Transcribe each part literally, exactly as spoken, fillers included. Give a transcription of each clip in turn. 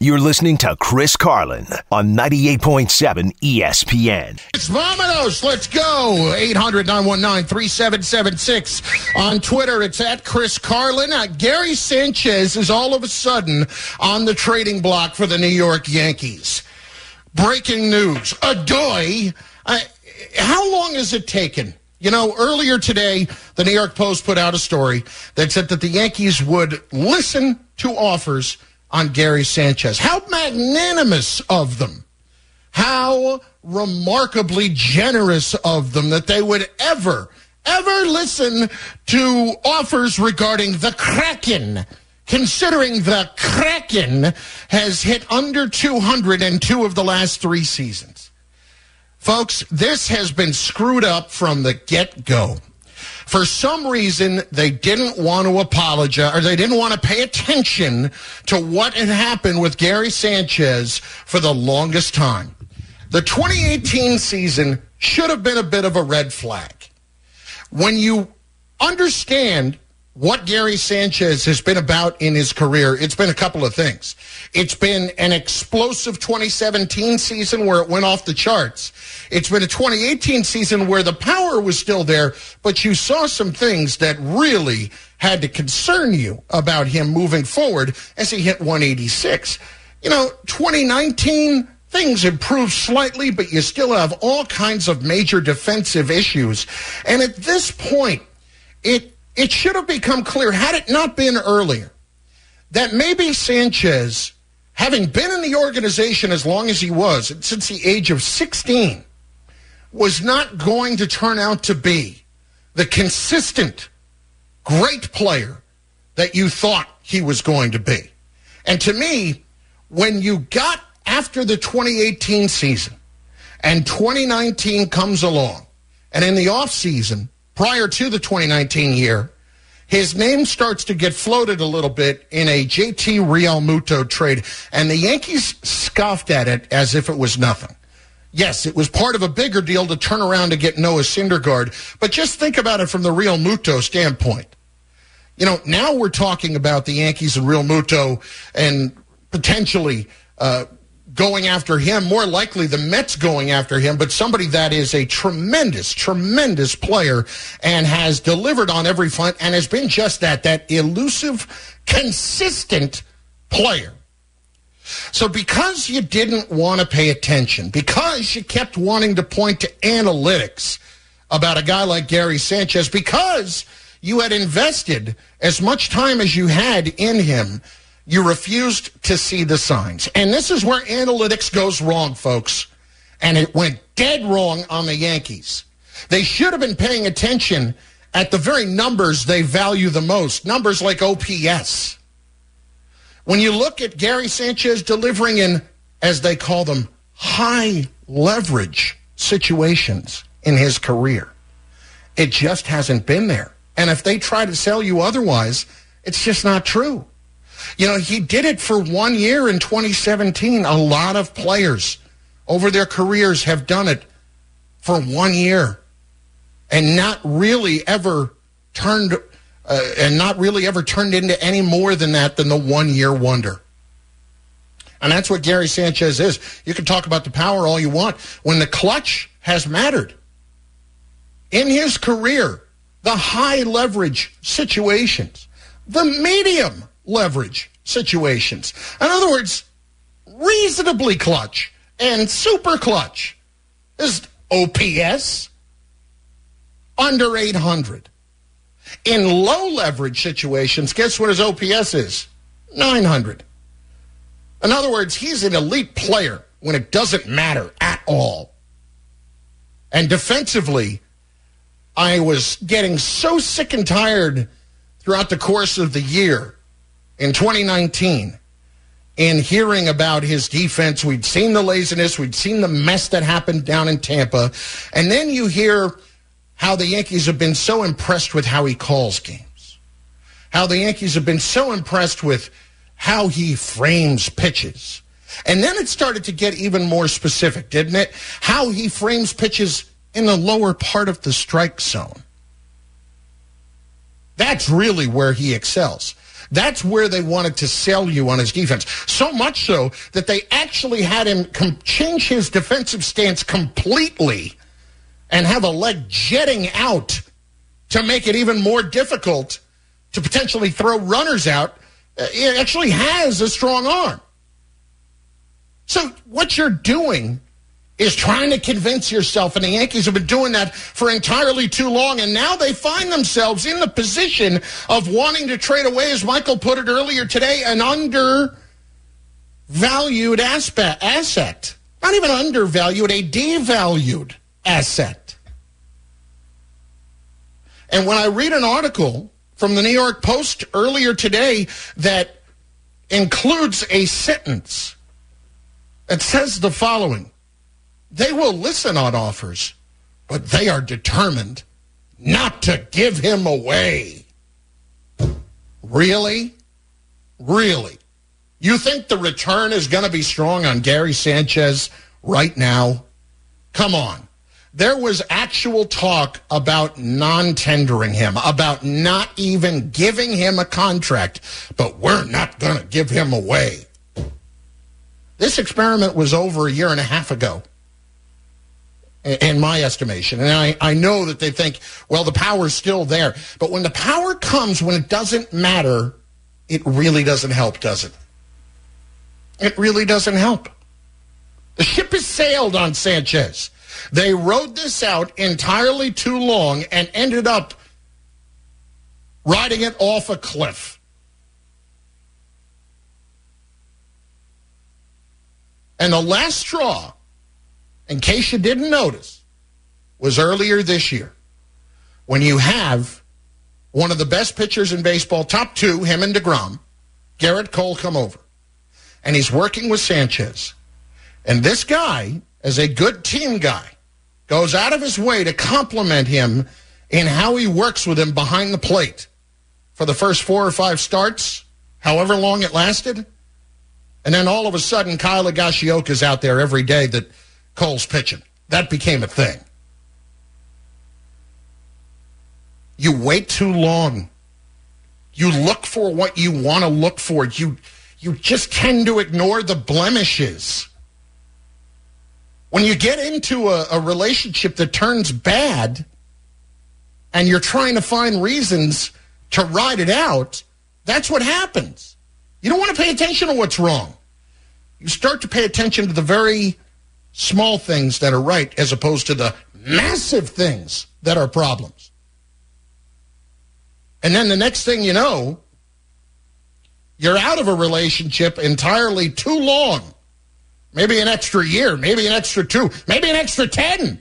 You're listening to Chris Carlin on ninety-eight point seven E S P N. It's Vominos. Let's go. eight hundred, nine one nine, three seven seven six. On Twitter, it's at Chris Carlin. Uh, Gary Sanchez is all of a sudden on the trading block for the New York Yankees. Breaking news. Adoy. Uh, how long has it taken? You know, earlier today, the New York Post put out a story that said that the Yankees would listen to offers on Gary Sanchez. How magnanimous of them. How remarkably generous of them that they would ever, ever listen to offers regarding the Kraken, considering the Kraken has hit under two hundred in two of the last three seasons. Folks, this has been screwed up from the get-go. For some reason, they didn't want to apologize, or they didn't want to pay attention to what had happened with Gary Sanchez for the longest time. The twenty eighteen season should have been a bit of a red flag. When you understand what Gary Sanchez has been about in his career, it's been a couple of things. It's been an explosive twenty seventeen season where it went off the charts. It's been a twenty eighteen season where the power was still there, but you saw some things that really had to concern you about him moving forward as he hit one eighty-six. You know, twenty nineteen, things improved slightly, but you still have all kinds of major defensive issues. And at this point, it It should have become clear, had it not been earlier, that maybe Sanchez, having been in the organization as long as he was, since the age of sixteen, was not going to turn out to be the consistent, great player that you thought he was going to be. And to me, when you got after the twenty eighteen season and twenty nineteen comes along, and in the offseason, prior to the twenty nineteen year, his name starts to get floated a little bit in a J T Realmuto trade, and the Yankees scoffed at it as if it was nothing. Yes, it was part of a bigger deal to turn around to get Noah Syndergaard, but just think about it from the Realmuto standpoint. You know, now we're talking about the Yankees and Realmuto and potentially uh, going after him, more likely the Mets going after him, but somebody that is a tremendous, tremendous player and has delivered on every front and has been just that, that elusive, consistent player. So because you didn't want to pay attention, because you kept wanting to point to analytics about a guy like Gary Sanchez, because you had invested as much time as you had in him, you refused to see the signs. And this is where analytics goes wrong, folks. And it went dead wrong on the Yankees. They should have been paying attention at the very numbers they value the most, numbers like O P S. When you look at Gary Sanchez delivering in, as they call them, high leverage situations in his career, it just hasn't been there. And if they try to sell you otherwise, it's just not true. You know, he did it for one year in twenty seventeen. A lot of players over their careers have done it for one year and not really ever turned uh, and not really ever turned into any more than that than the one-year wonder. And that's what Gary Sanchez is. You can talk about the power all you want. When the clutch has mattered in his career, the high leverage situations, the medium leverage situations. In other words, reasonably clutch and super clutch is O P S under eight hundred. In low leverage situations, guess what his O P S is? nine hundred. In other words, he's an elite player when it doesn't matter at all. And defensively, I was getting so sick and tired throughout the course of the year in twenty nineteen, in hearing about his defense. We'd seen the laziness. We'd seen the mess that happened down in Tampa. And then you hear how the Yankees have been so impressed with how he calls games, how the Yankees have been so impressed with how he frames pitches. And then it started to get even more specific, didn't it? How he frames pitches in the lower part of the strike zone. That's really where he excels. That's where they wanted to sell you on his defense. So much so that they actually had him com- change his defensive stance completely and have a leg jetting out to make it even more difficult to potentially throw runners out. Uh, it actually has a strong arm. So what you're doing is trying to convince yourself, and the Yankees have been doing that for entirely too long, and now they find themselves in the position of wanting to trade away, as Michael put it earlier today, an undervalued aspe- asset. Not even undervalued, a devalued asset. And when I read an article from the New York Post earlier today that includes a sentence that says the following: they will listen on offers, but they are determined not to give him away. Really? Really? You think the return is going to be strong on Gary Sanchez right now? Come on. There was actual talk about non-tendering him, about not even giving him a contract, but we're not going to give him away. This experiment was over a year and a half ago, in my estimation. And I, I know that they think, well, the power's still there. But when the power comes, when it doesn't matter, it really doesn't help, does it? It really doesn't help. The ship has sailed on Sanchez. They rode this out entirely too long and ended up riding it off a cliff. And the last straw, in case you didn't notice, was earlier this year when you have one of the best pitchers in baseball, top two, him and DeGrom, Garrett Cole, come over. And he's working with Sanchez. And this guy, as a good team guy, goes out of his way to compliment him in how he works with him behind the plate for the first four or five starts, however long it lasted. And then all of a sudden, Kyle Higashioka's out there every day that Cole's pitching. That became a thing. You wait too long. You look for what you want to look for. You, you just tend to ignore the blemishes. When you get into a, a relationship that turns bad and you're trying to find reasons to ride it out, that's what happens. You don't want to pay attention to what's wrong. You start to pay attention to the very small things that are right as opposed to the massive things that are problems. And then the next thing you know, you're out of a relationship entirely too long. Maybe an extra year, maybe an extra two, maybe an extra ten.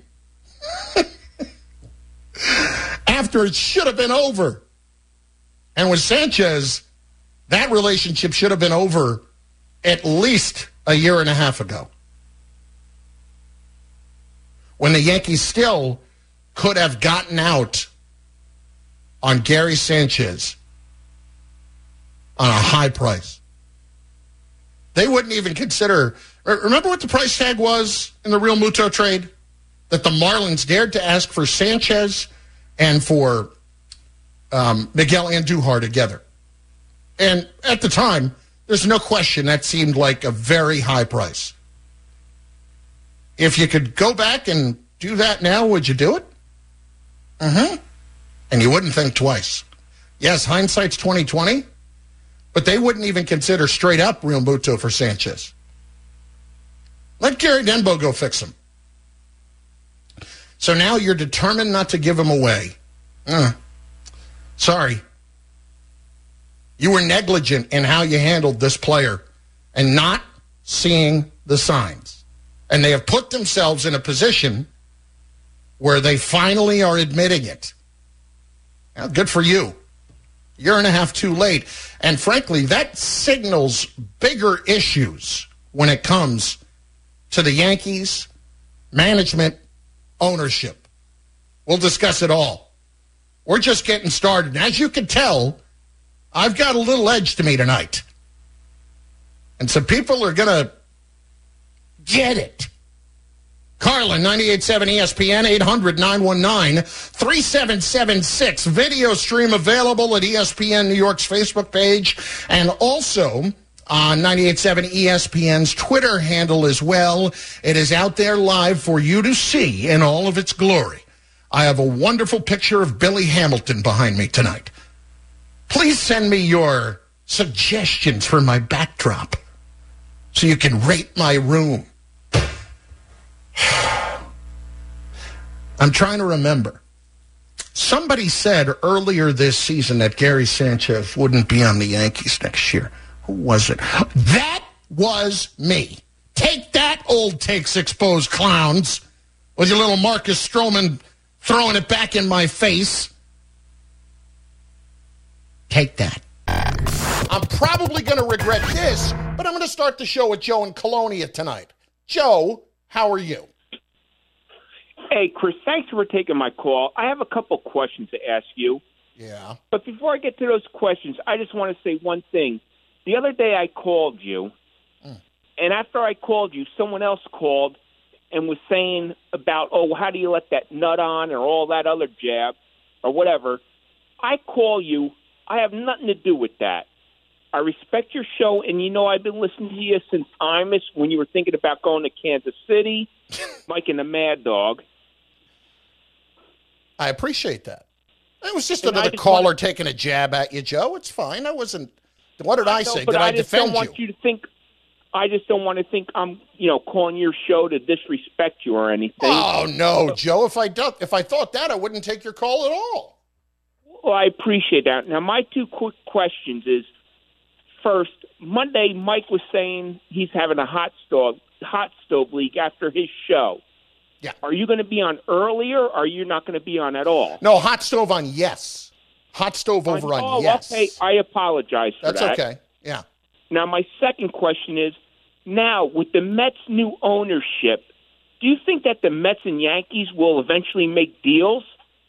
After it should have been over. And with Sanchez, that relationship should have been over at least a year and a half ago, when the Yankees still could have gotten out on Gary Sanchez on a high price. They wouldn't even consider. Remember what the price tag was in the Real Muto trade? That the Marlins dared to ask for Sanchez and for um, Miguel Andujar together. And at the time, there's no question that seemed like a very high price. If you could go back and do that now, would you do it? Uh-huh. And you wouldn't think twice. Yes, hindsight's twenty twenty, but they wouldn't even consider straight up Real Muto for Sanchez. Let Gary Denbo go fix him. So now you're determined not to give him away. Uh, sorry. You were negligent in how you handled this player and not seeing the signs. And they have put themselves in a position where they finally are admitting it. Well, good for you. Year and a half too late. And frankly, that signals bigger issues when it comes to the Yankees, management, ownership. We'll discuss it all. We're just getting started. And as you can tell, I've got a little edge to me tonight. And some people are going to get it. Carlin, ninety-eight point seven E S P N, eight hundred, nine one nine, three seven seven six. Video stream available at E S P N New York's Facebook page and also on ninety-eight point seven E S P N's Twitter handle as well. It is out there live for you to see in all of its glory. I have a wonderful picture of Billy Hamilton behind me tonight. Please send me your suggestions for my backdrop so you can rate my room. I'm trying to remember. Somebody said earlier this season that Gary Sanchez wouldn't be on the Yankees next year. Who was it? That was me. Take that, old takes exposed clowns, with your little Marcus Stroman throwing it back in my face. Take that. I'm probably going to regret this, but I'm going to start the show with Joe in Colonia tonight. Joe, how are you? Hey, Chris, thanks for taking my call. I have a couple questions to ask you. Yeah. But before I get to those questions, I just want to say one thing. The other day I called you, mm. and after I called you, someone else called and was saying about, oh, how do you let that nut on or all that other jab or whatever. I call you. I have nothing to do with that. I respect your show, and you know I've been listening to you since Imus when you were thinking about going to Kansas City, Mike and the Mad Dog. I appreciate that. It was just and another just caller want, taking a jab at you, Joe. It's fine. I wasn't. What did I, I know, say? Did I, I just defend don't want you? you to think. I just don't want to think I'm, you know, calling your show to disrespect you or anything. Oh no, Joe! If I do, if I thought that, I wouldn't take your call at all. Well, I appreciate that. Now, my two quick questions is: first, Monday, Mike was saying he's having a hot stove hot stove league after his show. Yeah. Are you going to be on earlier, or are you not going to be on at all? No, hot stove on yes. Hot stove over on, on oh, yes. Okay, I apologize for That's that. That's okay, yeah. Now, my second question is, now, with the Mets' new ownership, do you think that the Mets and Yankees will eventually make deals?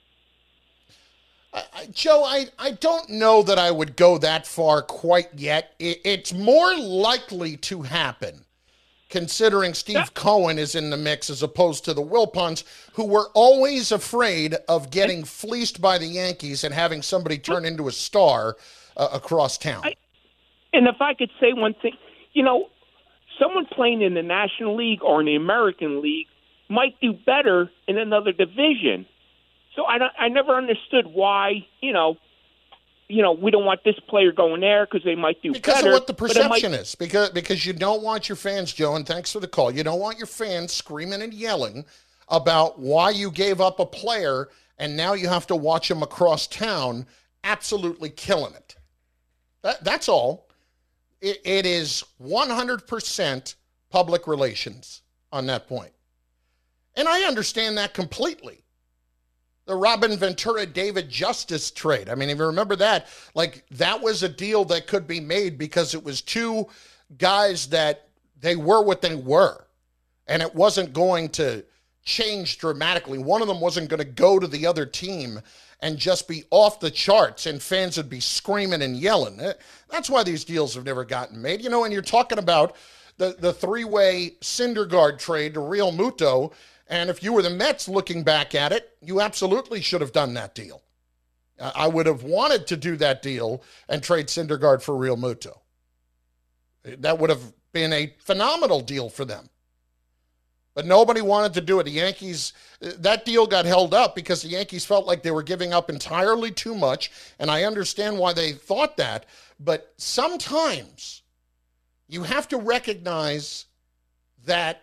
Uh, Joe, I, I don't know that I would go that far quite yet. It, it's more likely to happen, considering Steve that, Cohen is in the mix as opposed to the Wilpons, who were always afraid of getting fleeced by the Yankees and having somebody turn into a star uh, across town. I, and if I could say one thing, you know, someone playing in the National League or in the American League might do better in another division. So I, don't, I never understood why, you know, you know, we don't want this player going there because they might do because better. Because of what the perception might... is. Because because you don't want your fans, Joe, and thanks for the call, you don't want your fans screaming and yelling about why you gave up a player and now you have to watch him across town absolutely killing it. That, that's all. It, it is one hundred percent public relations on that point. And I understand that completely. The Robin Ventura, David Justice trade. I mean, if you remember that, like that was a deal that could be made because it was two guys that they were what they were. And it wasn't going to change dramatically. One of them wasn't going to go to the other team and just be off the charts and fans would be screaming and yelling. That's why these deals have never gotten made. You know, and you're talking about the, the three-way Syndergaard trade to Real Muto. And if you were the Mets looking back at it, you absolutely should have done that deal. I would have wanted to do that deal and trade Syndergaard for Real Muto. That would have been a phenomenal deal for them. But nobody wanted to do it. The Yankees, that deal got held up because the Yankees felt like they were giving up entirely too much, and I understand why they thought that. But sometimes you have to recognize that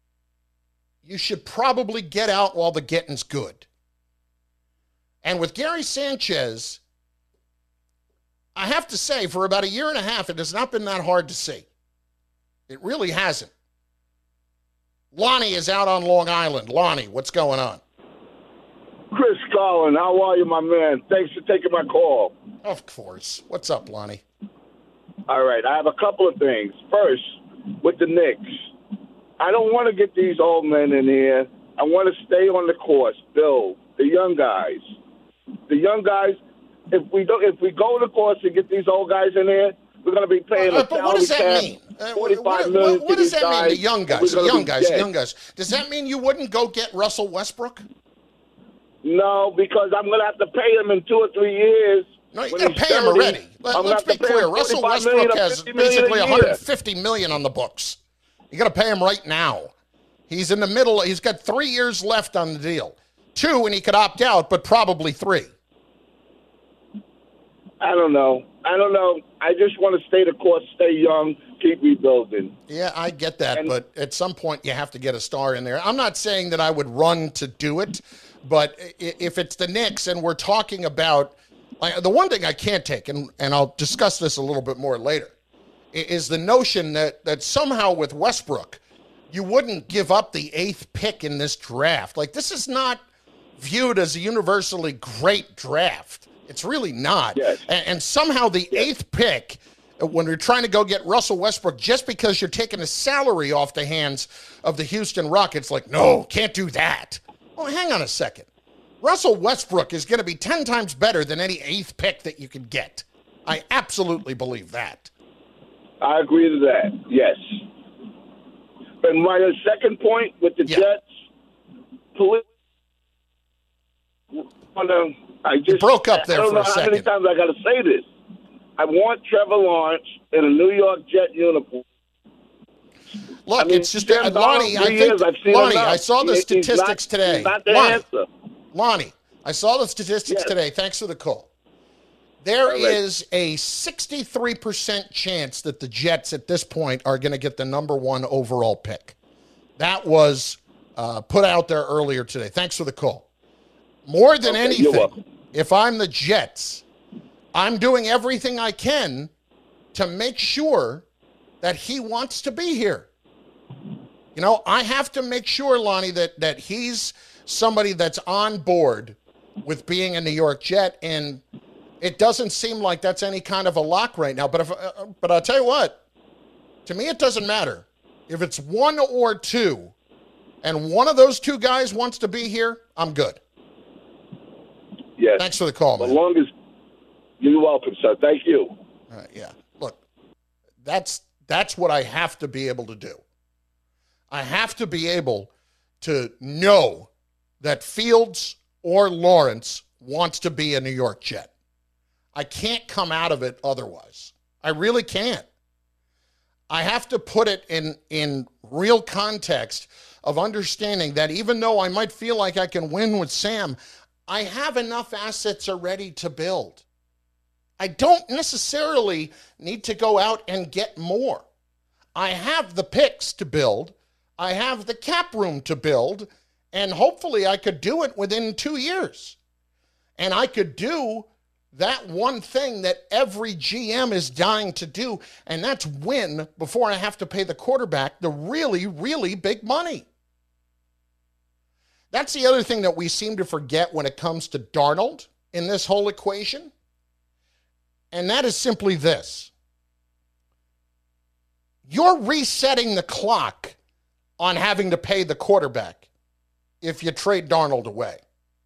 you should probably get out while the getting's good. And with Gary Sanchez, I have to say, for about a year and a half, it has not been that hard to see. It really hasn't. Lonnie is out on Long Island. Lonnie, what's going on? Chris Carlin, how are you, my man? Thanks for taking my call. Of course. What's up, Lonnie? All right, I have a couple of things. First, with the Knicks. I don't want to get these old men in here. I want to stay on the course, build the young guys. The young guys, if we don't, if we go to the course and get these old guys in here, we're going to be playing uh, a But what does that cap. mean? Uh, what, forty-five what, million what, what to does these that mean? The guys, young and guys, we're the gonna young be guys, the dead. young guys. Does that mean you wouldn't go get Russell Westbrook? No, because I'm going to have to pay him in two or three years. No, you when got to he's pay him thirty. already. Let, I'm let's gonna be have to pay clear. him Russell forty-five Westbrook million or has fifty million basically a year. one hundred fifty million dollars on the books. You got to pay him right now. He's in the middle. He's got three years left on the deal. Two, and he could opt out, but probably three. I don't know. I don't know. I just want to stay the course, stay young, keep rebuilding. Yeah, I get that, And- but at some point you have to get a star in there. I'm not saying that I would run to do it, but i- if it's the Knicks and we're talking about like, the one thing I can't take, and, and I'll discuss this a little bit more later, i- is the notion that, that somehow with Westbrook, you wouldn't give up the eighth pick in this draft. Like, this is not viewed as a universally great draft. It's really not. Yes. And, and somehow the eighth pick, uh, when you're trying to go get Russell Westbrook, just because you're taking a salary off the hands of the Houston Rockets, like, no, can't do that. Well, hang on a second. Russell Westbrook is going to be ten times better than any eighth pick that you could get. I absolutely believe that. I agree to that, yes. And my second point with the Yeah. Jets, police. I just broke up there I don't for know a how many second. times I got to say this. I want Trevor Lawrence in a New York Jet uniform. Look, I mean, it's just, Sam uh, Lonnie, Darnold, I three think, years, I've seen Lonnie, enough. I saw the He- he's statistics not- today. He's not the Lonnie, answer. Lonnie, I saw the statistics Yes. today. Thanks for the call. There All right. is a sixty-three percent chance that the Jets at this point are going to get the number one overall pick. That was uh, put out there earlier today. Thanks for the call. More than Okay, you're anything, welcome. if I'm the Jets, I'm doing everything I can to make sure that he wants to be here. You know, I have to make sure, Lonnie, that that he's somebody that's on board with being a New York Jet, and it doesn't seem like that's any kind of a lock right now. But if, uh, but I'll tell you what, to me, it doesn't matter if it's one or two, and one of those two guys wants to be here. I'm good. Yes. Thanks for the call, As man. long as you're welcome, sir. Thank you. Uh, yeah, look, that's that's what I have to be able to do. I have to be able to know that Fields or Lawrence wants to be a New York Jet. I can't come out of it otherwise. I really can't. I have to put it in, in real context of understanding that even though I might feel like I can win with Sam, I have enough assets already to build. I don't necessarily need to go out and get more. I have the picks to build. I have the cap room to build, and hopefully I could do it within two years. And I could do that one thing that every G M is dying to do, and that's win before I have to pay the quarterback the really, really big money. That's the other thing that we seem to forget when it comes to Darnold in this whole equation, and that is simply this. You're resetting the clock on having to pay the quarterback if you trade Darnold away.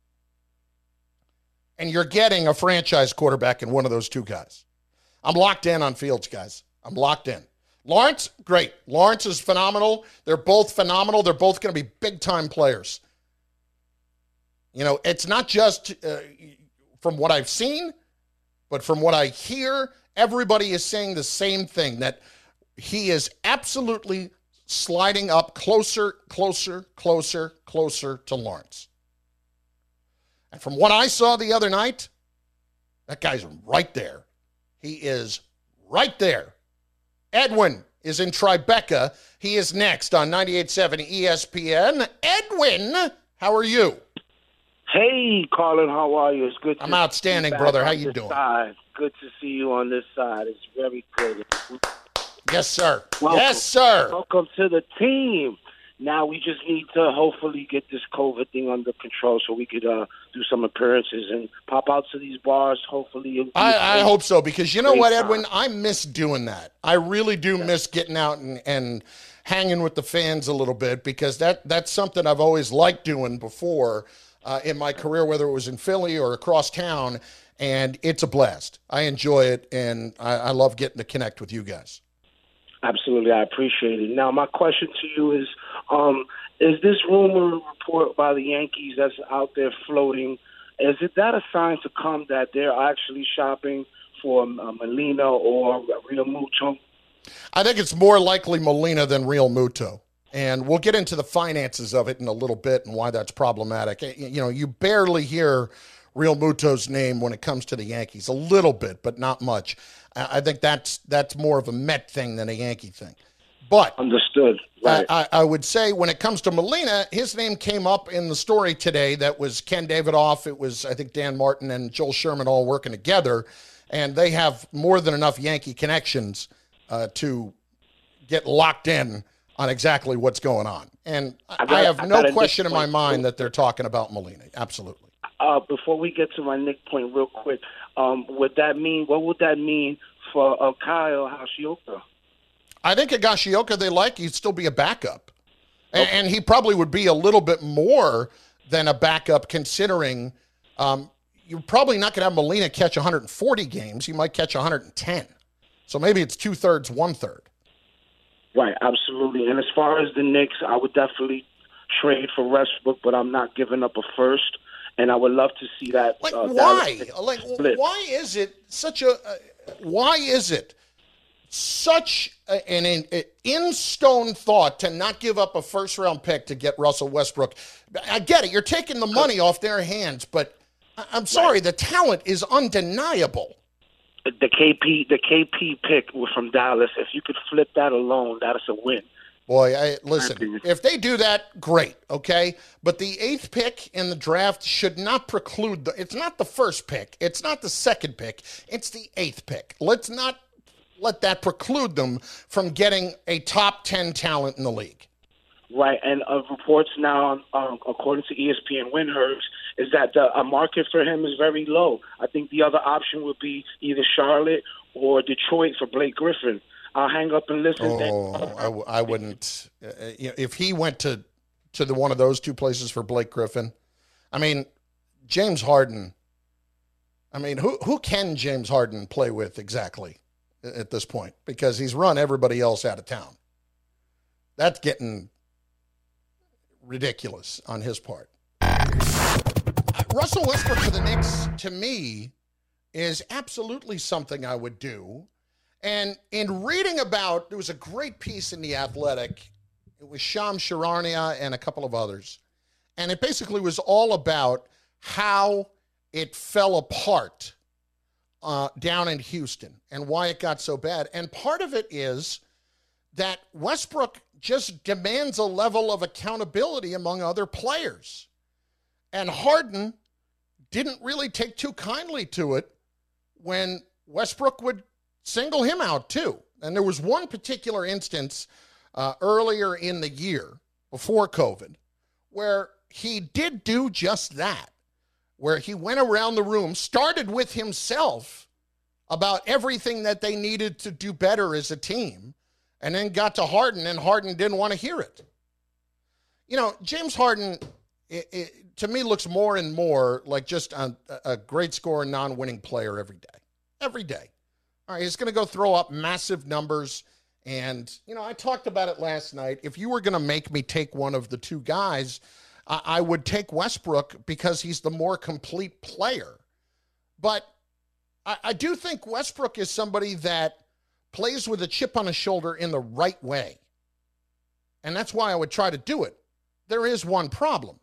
And you're getting a franchise quarterback in one of those two guys. I'm locked in on Fields, guys. I'm locked in. Lawrence, great. Lawrence is phenomenal. They're both phenomenal. They're both going to be big-time players. You know, it's not just uh, from what I've seen, but from what I hear, everybody is saying the same thing, that he is absolutely sliding up closer, closer, closer, closer to Lawrence. And from what I saw the other night, that guy's right there. He is right there. Edwin is in Tribeca. He is next on ninety-eight point seven E S P N. Edwin, how are you? Hey, Carlin, how are you? It's good to I'm outstanding, be back brother. on How you this doing? Side. Good to see you on this side. It's very good. Yes, sir. Welcome. Yes, sir. Welcome to the team. Now we just need to hopefully get this COVID thing under control so we could uh, do some appearances and pop out to these bars. Hopefully, you'll I, I hope so, because you know Great what, time. Edwin? I miss doing that. I really do miss getting out and, and hanging with the fans a little bit, because that, that's something I've always liked doing before uh, in my career, whether it was in Philly or across town, and it's a blast. I enjoy it, and I, I love getting to connect with you guys. Absolutely, I appreciate it. Now, my question to you is, um, is this rumor report by the Yankees that's out there floating, is it that a sign to come that they're actually shopping for uh, Molina or Real Muto? I think it's more likely Molina than Real Muto. And we'll get into the finances of it in a little bit and why that's problematic. You know, you barely hear Real Muto's name when it comes to the Yankees. A little bit, but not much. I think that's that's more of a Met thing than a Yankee thing. But understood. Right. I, I would say when it comes to Molina, his name came up in the story today that was Ken Davidoff. It was, I think, Dan Martin and Joel Sherman all working together. And they have more than enough Yankee connections uh, to get locked in on exactly what's going on. And I, got, I have I no question in my mind that they're talking about Molina. Absolutely. Uh, before we get to my Nick point real quick, um, would that mean, what would that mean for uh, Kyle Higashioka? I think Higashioka they like. He'd still be a backup. Okay. And, and he probably would be a little bit more than a backup considering um, you're probably not going to have Molina catch one hundred forty games. He might catch one hundred ten. So maybe it's two-thirds, one-third. Right, absolutely. And as far as the Knicks, I would definitely trade for Westbrook, but I'm not giving up a first. And I would love to see that. Like, uh, why? That like, split. why is it such a? Uh, why is it such a, an in, in stone thought to not give up a first round pick to get Russell Westbrook? I get it. You're taking the money off their hands, but I'm sorry, right. The talent is undeniable. The K P, the K P pick from Dallas. If you could flip that alone, that is a win. Boy, I, listen, if they do that, great, okay? But the eighth pick in the draft should not preclude the – it's not the first pick. It's not the second pick. It's the eighth pick. Let's not let that preclude them from getting a top ten talent in the league. Right, and uh, reports now, um, according to E S P N Windhurst, is that the uh, market for him is very low. I think the other option would be either Charlotte or Detroit for Blake Griffin. I'll hang up and listen. Oh, I, w- I wouldn't. Uh, you know, if he went to to the one of those two places for Blake Griffin, I mean, James Harden. I mean, who who can James Harden play with exactly at this point? Because he's run everybody else out of town. That's getting ridiculous on his part. Russell Westbrook for the Knicks, to me, is absolutely something I would do. And in reading about, there was a great piece in The Athletic. It was Shams Charania and a couple of others. And it basically was all about how it fell apart uh, down in Houston and why it got so bad. And part of it is that Westbrook just demands a level of accountability among other players. And Harden didn't really take too kindly to it when Westbrook would single him out too. And there was one particular instance uh, earlier in the year, before COVID, where he did do just that, where he went around the room, started with himself about everything that they needed to do better as a team, and then got to Harden, and Harden didn't want to hear it. You know, James Harden, it, it, to me, looks more and more like just a, a great scorer, non-winning player every day. Every day. All right, he's going to go throw up massive numbers. And, you know, I talked about it last night. If you were going to make me take one of the two guys, I, I would take Westbrook because he's the more complete player. But I, I do think Westbrook is somebody that plays with a chip on his shoulder in the right way. And that's why I would try to do it. There is one problem.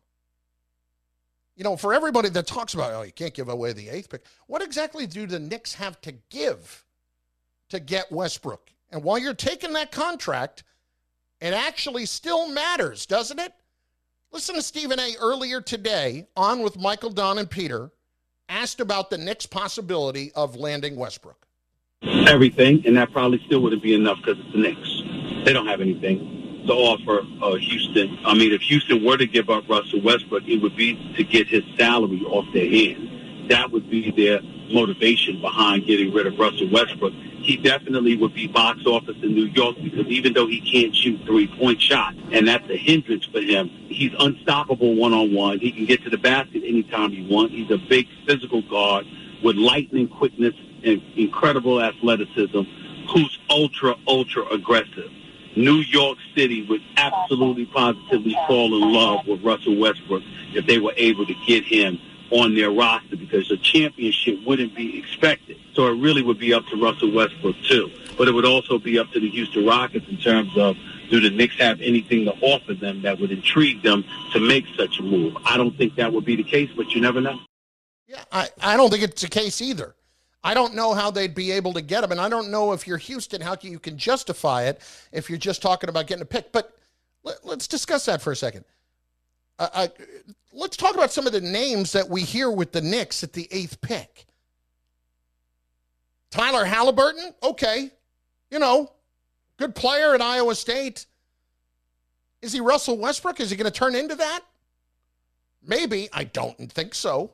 You know, for everybody that talks about, oh, you can't give away the eighth pick, what exactly do the Knicks have to give to get Westbrook? And while you're taking that contract, it actually still matters, doesn't it? Listen to Stephen A. earlier today on with Michael, Don, and Peter, asked about the Knicks' possibility of landing Westbrook. Everything, and that probably still wouldn't be enough because it's the Knicks. They don't have anything to offer uh, Houston. I mean, if Houston were to give up Russell Westbrook, it would be to get his salary off their hand. That would be their motivation behind getting rid of Russell Westbrook. He definitely would be box office in New York because even though he can't shoot three-point shots, and that's a hindrance for him, he's unstoppable one-on-one. He can get to the basket anytime he wants. He's a big physical guard with lightning quickness and incredible athleticism who's ultra, ultra aggressive. New York City would absolutely positively fall in love with Russell Westbrook if they were able to get him on their roster, because a championship wouldn't be expected. So it really would be up to Russell Westbrook too. But it would also be up to the Houston Rockets in terms of, do the Knicks have anything to offer them that would intrigue them to make such a move? I don't think that would be the case, but you never know. Yeah, I, I don't think it's the case either. I don't know how they'd be able to get him, and I don't know if you're Houston, how you can justify it if you're just talking about getting a pick. But let, let's discuss that for a second. Uh, I, let's talk about some of the names that we hear with the Knicks at the eighth pick. Tyler Halliburton, okay. You know, good player at Iowa State. Is he Russell Westbrook? Is he going to turn into that? Maybe. I don't think so.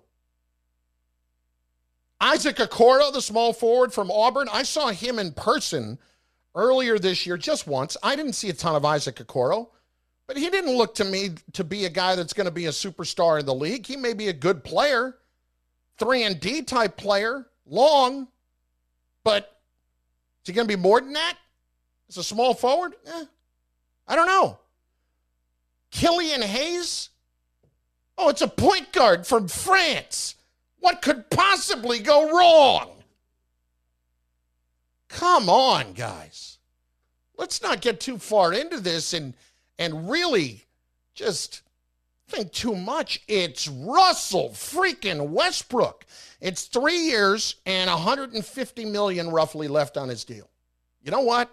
Isaac Okoro, the small forward from Auburn. I saw him in person earlier this year, just once. I didn't see a ton of Isaac Okoro, but he didn't look to me to be a guy that's going to be a superstar in the league. He may be a good player, three and D type player, long, but is he going to be more than that? As a small forward? Eh, I don't know. Killian Hayes? Oh, it's a point guard from France. What could possibly go wrong? Come on, guys. Let's not get too far into this and, and really just think too much. It's Russell freaking Westbrook. It's three years and one hundred fifty million dollars roughly left on his deal. You know what?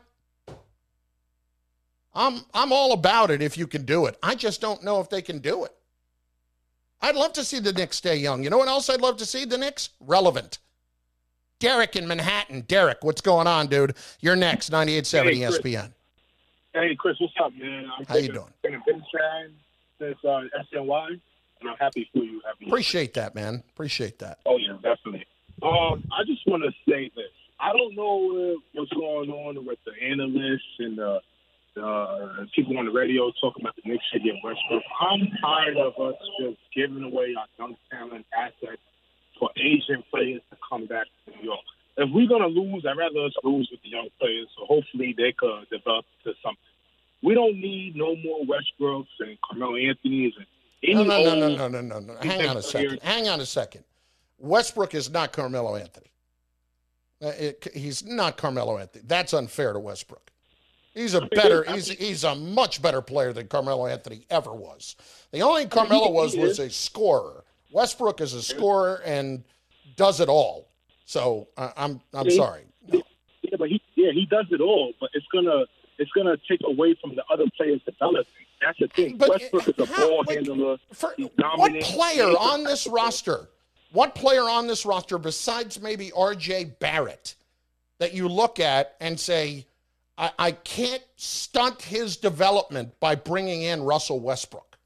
I'm I'm all about it if you can do it. I just don't know if they can do it. I'd love to see the Knicks stay young. You know what else I'd love to see? The Knicks? Relevant. Derek in Manhattan. Derek, what's going on, dude? You're next, ninety-eight point seven hey, E S P N. Hey, Chris, what's up, man? I'm How you doing? Been a big fan since uh, S N Y, and I'm happy for you. Happy Appreciate that, man. Appreciate that. Oh, yeah, definitely. Um, I just want to say this. I don't know uh, what's going on with the analysts and the uh, people on the radio talking about the Knicks should get Westbrook. I'm tired of us just giving away our young talent assets for Asian players to come back to New York. If we're going to lose, I'd rather us lose with the young players, so hopefully they could develop to something. We don't need no more Westbrooks and Carmelo Anthony's. And any no, no, no, old, no, no, no, no, no. Hang on a second. Hang on a second. Westbrook is not Carmelo Anthony. Uh, it, he's not Carmelo Anthony. That's unfair to Westbrook. He's a better. He's he's a much better player than Carmelo Anthony ever was. The only thing Carmelo was was a scorer. Westbrook is a scorer and does it all. So uh, I'm I'm yeah, sorry. No. Yeah, but he yeah he does it all. But it's gonna it's gonna take away from the other players developing. That's the thing. But Westbrook is a how, ball like, handler. For, He's what dominant. player on this roster? What player on this roster besides maybe R J Barrett that you look at and say, I, I can't stunt his development by bringing in Russell Westbrook?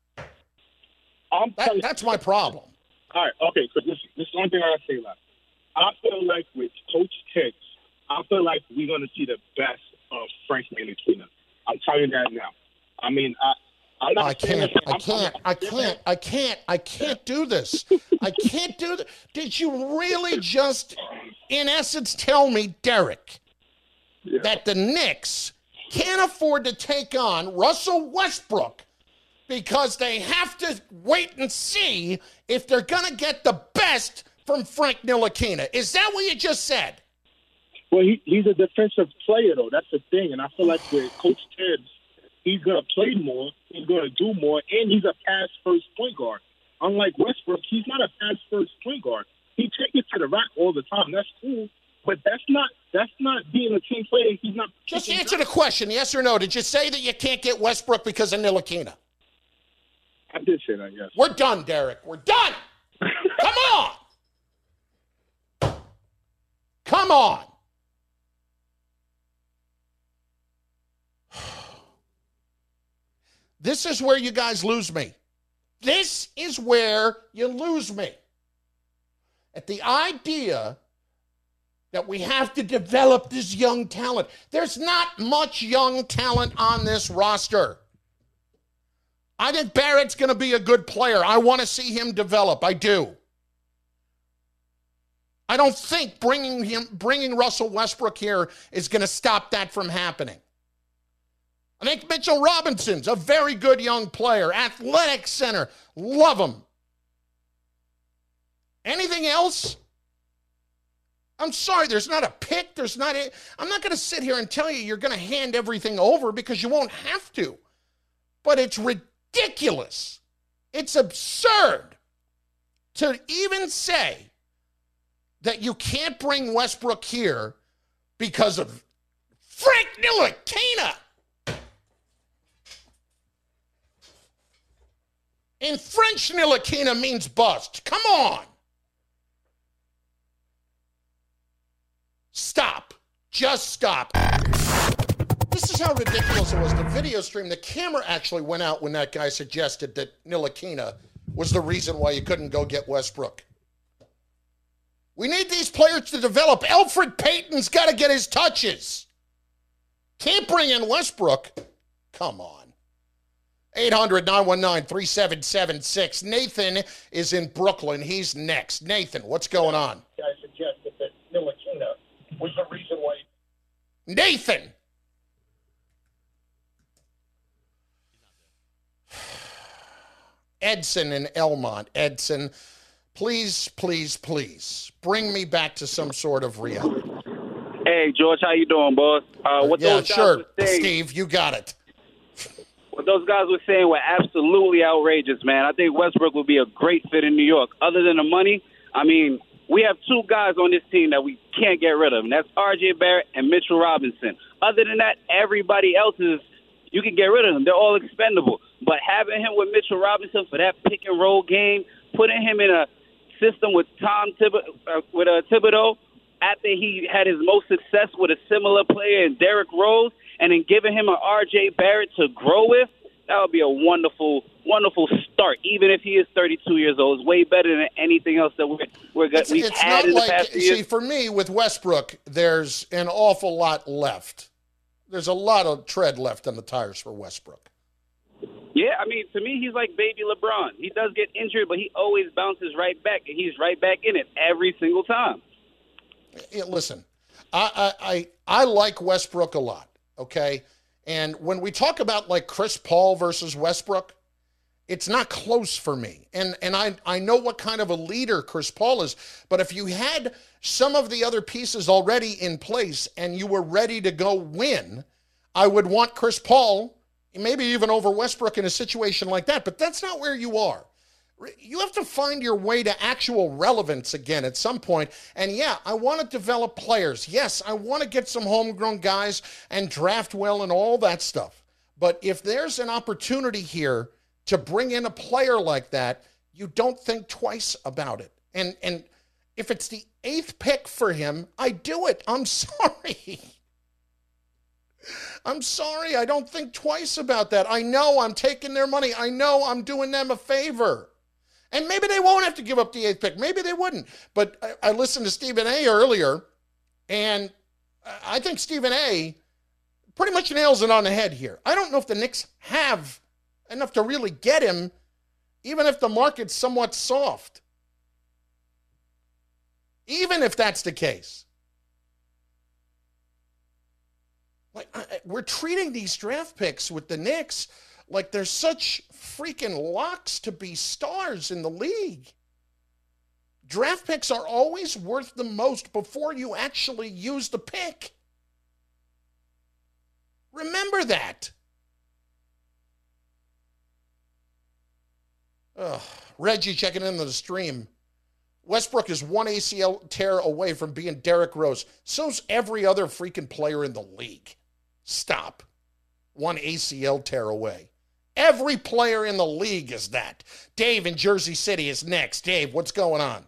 I'm that, that's my problem. All right, okay, so this, this is one thing I gotta say last. I feel like with Coach Tibbs, I feel like we're going to see the best of Frank Ntilikina. I'm telling you that now. I mean, I, I'm not I can't, that, I can't, I can't, I can't, I can't do this. I can't do this. Did you really just, in essence, tell me, Derek, yeah. that the Knicks can't afford to take on Russell Westbrook because they have to wait and see if they're going to get the best from Frank Ntilikina? Is that what you just said? Well, he, he's a defensive player, though. That's the thing. And I feel like with Coach Tibbs, he's going to play more, he's going to do more, and he's a pass-first point guard. Unlike Westbrook, he's not a pass-first point guard. He takes it to the rack all the time. That's cool, but that's not that's not being a team player. He's not. Just answer the question, yes or no. Did you say that you can't get Westbrook because of Ntilikina? I did say that, yes. We're done, Derek. We're done. Come on. Come on. This is where you guys lose me. This is where you lose me. At the idea that we have to develop this young talent. There's not much young talent on this roster. I think Barrett's going to be a good player. I want to see him develop. I do. I don't think bringing him, bringing Russell Westbrook here is going to stop that from happening. I think Mitchell Robinson's a very good young player, athletic center, love him. Anything else? I'm sorry, there's not a pick, there's not a, I'm not going to sit here and tell you you're going to hand everything over because you won't have to. But it's ridiculous. It's absurd to even say that you can't bring Westbrook here because of Frank Ntilikina. In French, Ntilikina means bust. Come on. Stop. Just stop. This is how ridiculous it was. The video stream, the camera actually went out when that guy suggested that Ntilikina was the reason why you couldn't go get Westbrook. We need these players to develop. Elfrid Payton's got to get his touches. Can't bring in Westbrook. Come on. eight hundred, nine one nine, three seven seven six. Nathan is in Brooklyn. He's next. Nathan, what's going on? I suggested that Ntilikina was the reason why. Nathan! Edson in Elmont. Edson, please, please, please bring me back to some sort of reality. Hey, George, how you doing, boss? Uh, what yeah, those guys sure, were saying, Steve, you got it. What those guys were saying were absolutely outrageous, man. I think Westbrook would be a great fit in New York. Other than the money, I mean, we have two guys on this team that we can't get rid of, and that's R J Barrett and Mitchell Robinson. Other than that, everybody else is, you can get rid of them. They're all expendable. But having him with Mitchell Robinson for that pick and roll game, putting him in a system with Tom Thib- uh, with uh, Thibodeau after he had his most success with a similar player in Derrick Rose, and then giving him an R J Barrett to grow with, that would be a wonderful, wonderful start. Even if he is thirty-two years old, it's way better than anything else that we're, we're got, it's, we've it's had not in the like, past few see, years. for me, with Westbrook, there's an awful lot left. There's a lot of tread left on the tires for Westbrook. Yeah, I mean, to me, he's like baby LeBron. He does get injured, but he always bounces right back, and he's right back in it every single time. Yeah, listen, I, I I I like Westbrook a lot, okay? And when we talk about, like, Chris Paul versus Westbrook, it's not close for me. And and I, I know what kind of a leader Chris Paul is, but if you had some of the other pieces already in place and you were ready to go win, I would want Chris Paul, maybe even over Westbrook in a situation like that, but that's not where you are. You have to find your way to actual relevance again at some point. And yeah, I want to develop players. Yes, I want to get some homegrown guys and draft well and all that stuff. But if there's an opportunity here to bring in a player like that, you don't think twice about it. And and if it's the eighth pick for him, I do it. I'm sorry. I'm sorry. I don't think twice about that. I know I'm taking their money. I know I'm doing them a favor. And maybe they won't have to give up the eighth pick. Maybe they wouldn't. But I, I listened to Stephen A. earlier, and I think Stephen A. pretty much nails it on the head here. I don't know if the Knicks have enough to really get him, even if the market's somewhat soft. Even if that's the case. Like, I, we're treating these draft picks with the Knicks like they're such freaking locks to be stars in the league. Draft picks are always worth the most before you actually use the pick. Remember that. Ugh. Reggie checking into the stream. Westbrook is one A C L tear away from being Derrick Rose. So's every other freaking player in the league. Stop. One A C L tear away. Every player in the league is that. Dave in Jersey City is next. Dave, what's going on?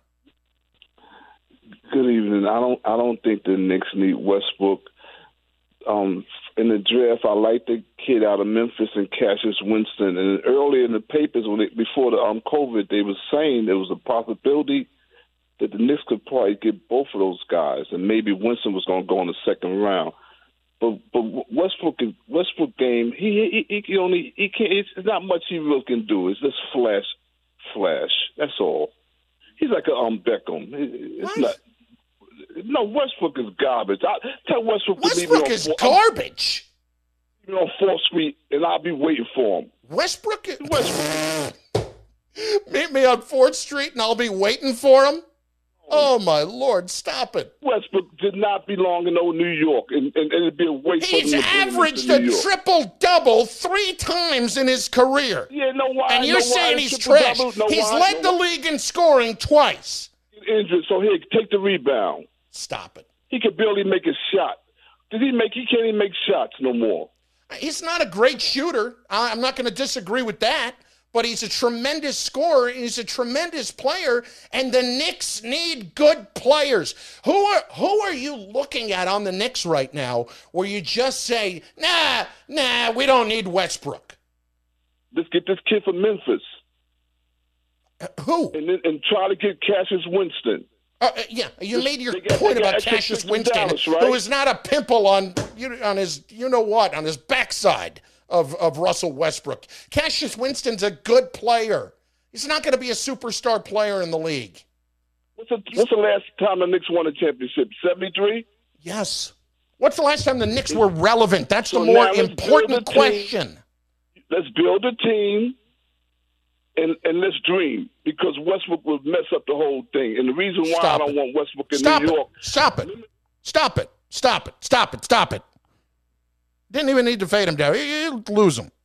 Good evening. I don't. I don't think the Knicks need Westbrook. Um, in the draft, I like the kid out of Memphis and Cassius Winston. And earlier in the papers, when they, before the um, COVID, they were saying there was a possibility that the Knicks could probably get both of those guys, and maybe Winston was going to go in the second round. But but Westbrook Westbrook game, he he, he can only he can't. It's not much he really can do. It's just flash, flash. That's all. He's like a um Beckham. It's what? not. No, Westbrook is garbage. I tell Westbrook to leave me Westbrook on is four, garbage. leave me on fourth Street, and I'll be waiting for him. Westbrook is... Westbrook. Meet me on fourth Street, and I'll be waiting for him? Oh, my Lord, stop it. Westbrook did not belong in old New York, and, and, and it'd be a waste for him He's to bring him averaged to a New York. triple-double three times in his career. Yeah, no why? And you're no saying why, he's triple trash. double, no He's why, led no the why. league in scoring twice. Injured, so here, take the rebound. Stop it. He could barely make a shot. Did he make? He can't even make shots no more. He's not a great shooter. I- I'm not going to disagree with that. But he's a tremendous scorer. He's a tremendous player, and the Knicks need good players. Who are who are you looking at on the Knicks right now where you just say, nah, nah, we don't need Westbrook? Let's get this kid from Memphis. Uh, who? And then, and try to get Cassius Winston. Uh, uh, yeah, you They- made your they got- point they got about extra Cassius picks from Winston, Dallas, right? who is not a pimple on you on his you know what on his backside of of Russell Westbrook. Cassius Winston's a good player. He's not going to be a superstar player in the league. What's the, what's the last time the Knicks won a championship? seventy-three? Yes. What's the last time the Knicks were relevant? That's So the more now let's important build a team. question. Let's build a team and, and let's dream, because Westbrook will mess up the whole thing. And the reason why Stop I don't it. want Westbrook in Stop New it. York. Stop it. Stop it. Stop it. Stop it. Stop it. Didn't even need to fade him down. You lose him.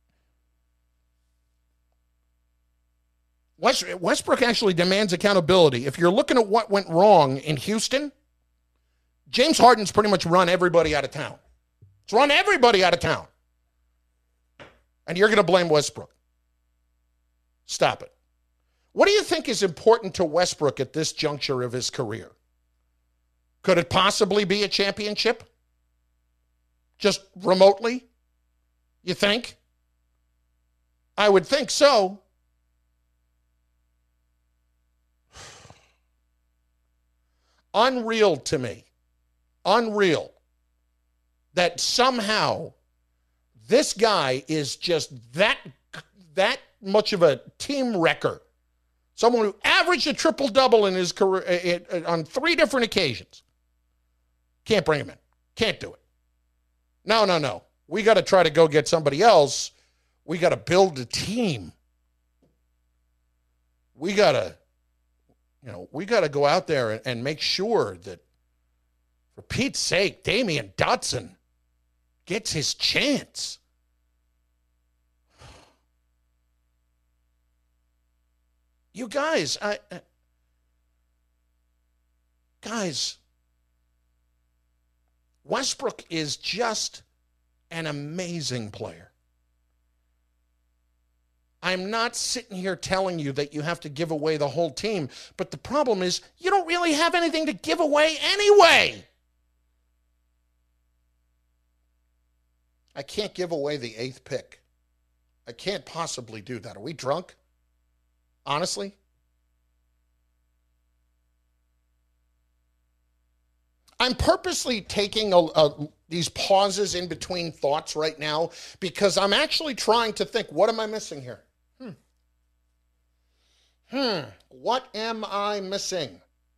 West, Westbrook actually demands accountability. If you're looking at what went wrong in Houston, James Harden's pretty much run everybody out of town. It's run everybody out of town. And you're going to blame Westbrook. Stop it. What do you think is important to Westbrook at this juncture of his career? Could it possibly be a championship? Just remotely? You think? I would think so. Unreal to me. Unreal that somehow this guy is just that that much of a team wrecker. Someone who averaged a triple-double in his career uh, uh, on three different occasions. Can't bring him in. Can't do it. No, no, no. We got to try to go get somebody else. We got to build a team. We got to, you know, we got to go out there and, and make sure that, for Pete's sake, Damian Dotson gets his chance. You guys, I, uh, guys, Westbrook is just an amazing player. I'm not sitting here telling you that you have to give away the whole team, but the problem is you don't really have anything to give away anyway. I can't give away the eighth pick. I can't possibly do that. Are we drunk? Honestly? I'm purposely taking a, a, these pauses in between thoughts right now because I'm actually trying to think, what am I missing here? Hmm. Hmm. What am I missing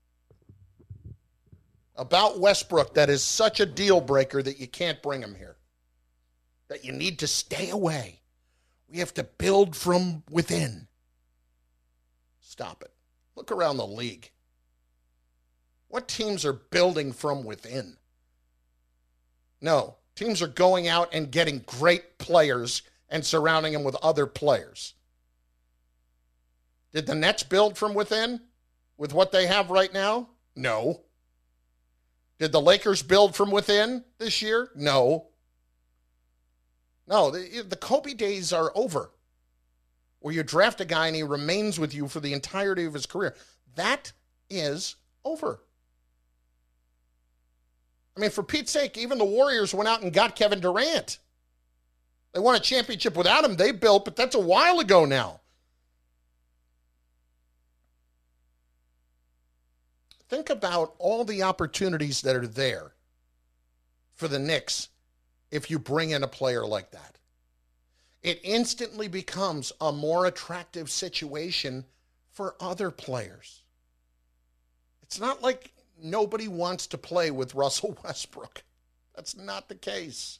about Westbrook that is such a deal breaker that you can't bring him here? That you need to stay away. We have to build from within. Stop it. Look around the league. What teams are building from within? No, teams are going out and getting great players and surrounding them with other players. Did the Nets build from within with what they have right now? No. Did the Lakers build from within this year? No. No, the, the Kobe days are over. Where you draft a guy and he remains with you for the entirety of his career. That is over. I mean, for Pete's sake, even the Warriors went out and got Kevin Durant. They won a championship without him. They built, but that's a while ago now. Think about all the opportunities that are there for the Knicks if you bring in a player like that. It instantly becomes a more attractive situation for other players. It's not like nobody wants to play with Russell Westbrook. That's not the case.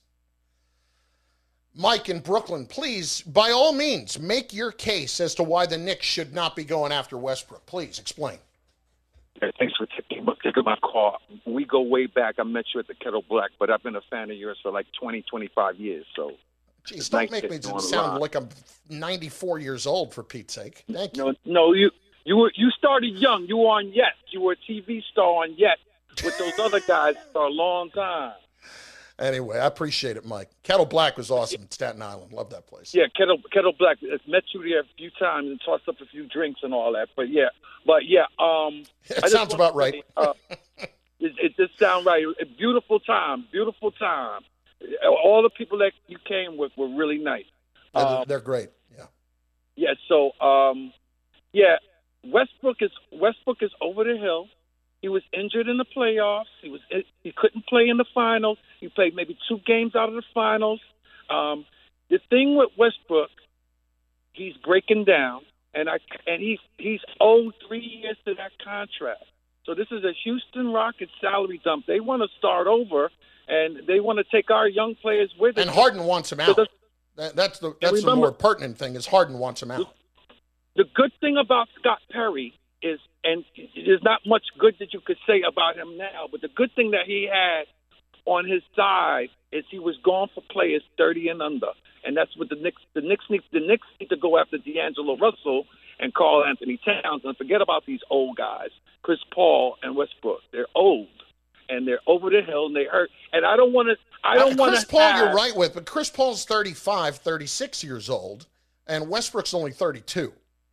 Mike in Brooklyn, please, by all means, make your case as to why the Knicks should not be going after Westbrook. Please explain. Yeah, thanks for taking, taking my call. We go way back. I met you at the Kettle Black, but I've been a fan of yours for like twenty, twenty-five years. So, Jeez, don't nice make me sound like I'm ninety-four years old, for Pete's sake. Thank you. No, no, you you were you started young. You were on Yes. You were a T V star on Yes with those other guys for a long time. Anyway, I appreciate it, Mike. Kettle Black was awesome in Staten Island. Love that place. Yeah, Kettle Kettle Black. I've met you there a few times and tossed up a few drinks and all that. But yeah, but yeah. Um, it sounds about right. Say, uh, it, it just sounds right. A beautiful time. Beautiful time. All the people that you came with were really nice. Yeah, um, they're great. Yeah. Yeah. So, um, yeah, Westbrook is Westbrook is over the hill. He was injured in the playoffs. He was he couldn't play in the finals. He played maybe two games out of the finals. Um, the thing with Westbrook, he's breaking down, and I and he's he's owed three years to that contract. So this is a Houston Rockets salary dump. They want to start over, and they want to take our young players with them. And Harden wants him out. That, that's the that's remember, the more pertinent thing is Harden wants him out. The, the good thing about Scott Perry is, and there's not much good that you could say about him now, but the good thing that he had on his side is he was gone for players thirty and under, and that's what the Knicks. The Knicks need. The Knicks need to go after D'Angelo Russell and Karl Anthony Towns and forget about these old guys, Chris Paul and Westbrook. They're old and they're over the hill and they hurt. And I don't want to. I don't want to. Chris Paul, have, you're right with, but Chris Paul's thirty-five, thirty-six years old, and Westbrook's only thirty-two.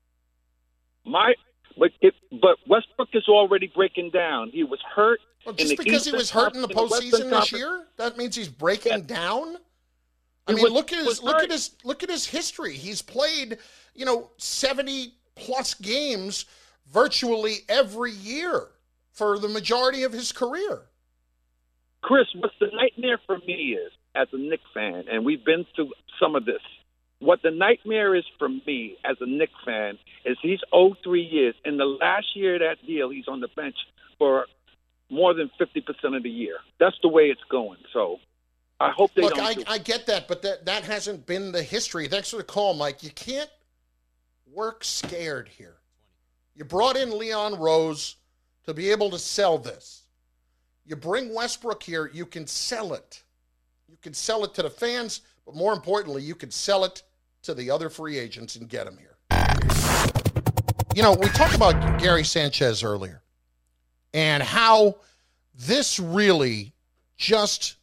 My. But it, but Westbrook is already breaking down. He was hurt. Well, just because he was hurt in the postseason this year, that means he's breaking yeah. down. I he mean, was, look at his look hurt. at his look at his history. He's played, you know, seventy plus games virtually every year for the majority of his career. Chris, what's the nightmare for me is, as a Knicks fan, and we've been through some of this. What the nightmare is for me as a Knicks fan is he's owed three years. In the last year of that deal, he's on the bench for more than fifty percent of the year. That's the way it's going. So I hope they Look, don't I, do I get that, but that, that hasn't been the history. Thanks for the call, Mike. You can't work scared here. You brought in Leon Rose to be able to sell this. You bring Westbrook here, you can sell it. You can sell it to the fans, but more importantly, you can sell it to the other free agents and get them here. You know, we talked about Gary Sanchez earlier and how this really just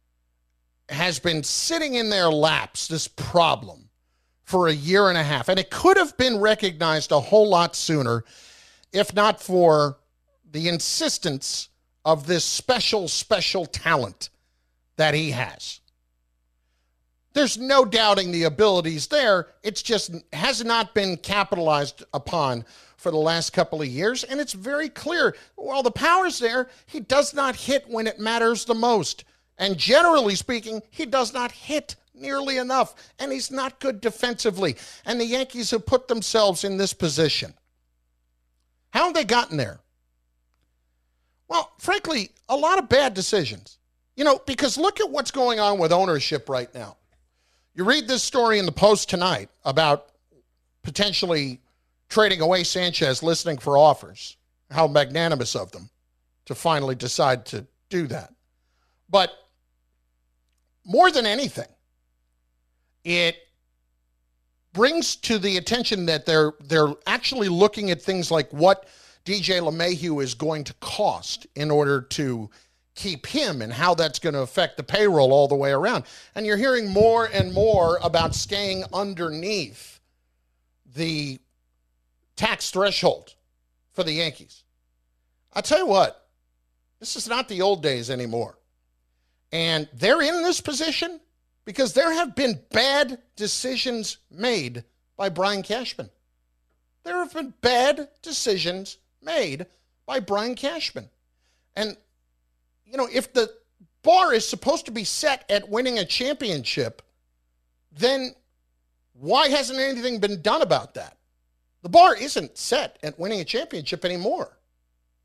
has been sitting in their laps, this problem, for a year and a half. And it could have been recognized a whole lot sooner if not for the insistence of this special, special talent that he has. There's no doubting the abilities there. It's just has not been capitalized upon for the last couple of years. And it's very clear, while the power's there, he does not hit when it matters the most. And generally speaking, he does not hit nearly enough. And he's not good defensively. And the Yankees have put themselves in this position. How have they gotten there? Well, frankly, a lot of bad decisions. You know, because look at what's going on with ownership right now. You read this story in the Post tonight about potentially trading away Sanchez, listening for offers. How magnanimous of them to finally decide to do that. But more than anything, it brings to the attention that they're they're actually looking at things like what D J LeMahieu is going to cost in order to keep him and how that's going to affect the payroll all the way around. And you're hearing more and more about staying underneath the tax threshold for the Yankees. I'll tell you what, this is not the old days anymore. And they're in this position because there have been bad decisions made by Brian Cashman. There have been bad decisions made by Brian Cashman. And you know, if the bar is supposed to be set at winning a championship, then why hasn't anything been done about that? The bar isn't set at winning a championship anymore.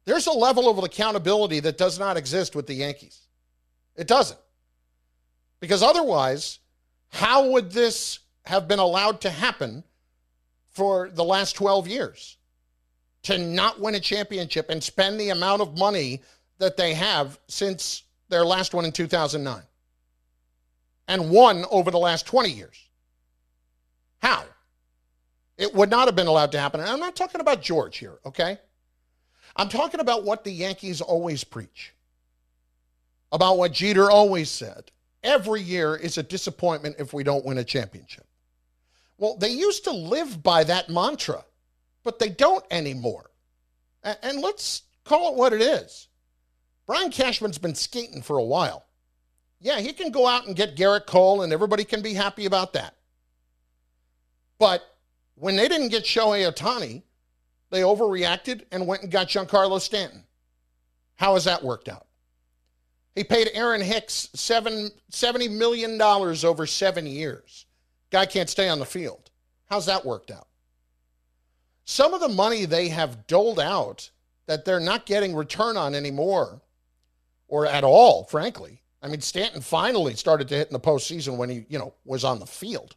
There's a level of accountability that does not exist with the Yankees. It doesn't. Because otherwise, how would this have been allowed to happen for the last twelve years? To not win a championship and spend the amount of money that they have since their last one in two thousand nine. And won over the last twenty years. How? It would not have been allowed to happen. And I'm not talking about George here, okay? I'm talking about what the Yankees always preach. About what Jeter always said. Every year is a disappointment if we don't win a championship. Well, they used to live by that mantra, but they don't anymore. And let's call it what it is. Brian Cashman's been skating for a while. Yeah, he can go out and get Garrett Cole, and everybody can be happy about that. But when they didn't get Shohei Ohtani, they overreacted and went and got Giancarlo Stanton. How has that worked out? He paid Aaron Hicks seven, seventy million dollars over seven years. Guy can't stay on the field. How's that worked out? Some of the money they have doled out that they're not getting return on anymore, or at all, frankly. I mean, Stanton finally started to hit in the postseason when he, you know, was on the field.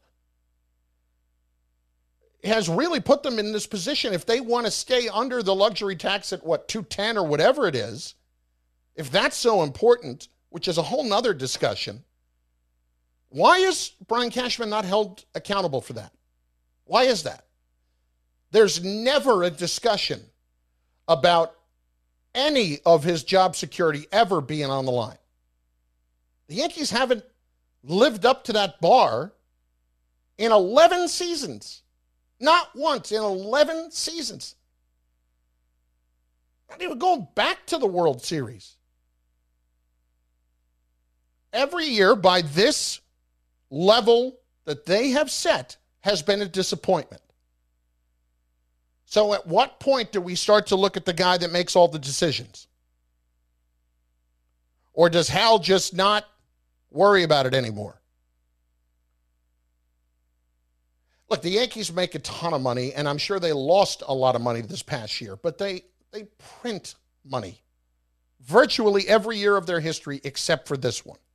Has really put them in this position. If they want to stay under the luxury tax at, what, two ten or whatever it is, if that's so important, which is a whole nother discussion, why is Brian Cashman not held accountable for that? Why is that? There's never a discussion about any of his job security ever being on the line. The Yankees haven't lived up to that bar in eleven seasons. Not once in eleven seasons. Not even going back to the World Series. Every year, by this level that they have set, has been a disappointment. So at what point do we start to look at the guy that makes all the decisions? Or does Hal just not worry about it anymore? Look, the Yankees make a ton of money, and I'm sure they lost a lot of money this past year, but they, they print money virtually every year of their history except for this one.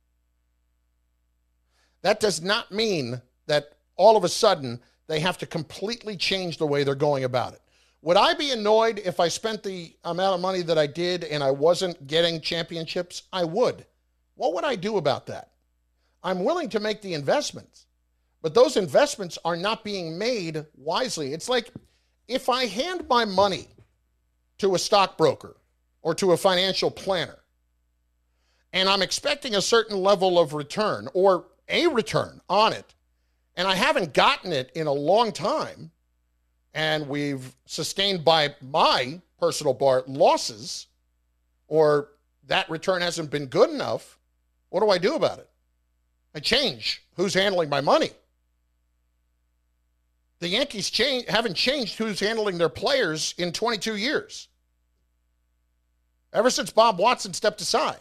That does not mean that all of a sudden they have to completely change the way they're going about it. Would I be annoyed if I spent the amount of money that I did and I wasn't getting championships? I would. What would I do about that? I'm willing to make the investments. But those investments are not being made wisely. It's like if I hand my money to a stockbroker or to a financial planner, and I'm expecting a certain level of return or a return on it, and I haven't gotten it in a long time, and we've sustained by my personal bar losses, or that return hasn't been good enough, what do I do about it? I change who's handling my money. The Yankees change, haven't changed who's handling their players in twenty-two years. Ever since Bob Watson stepped aside.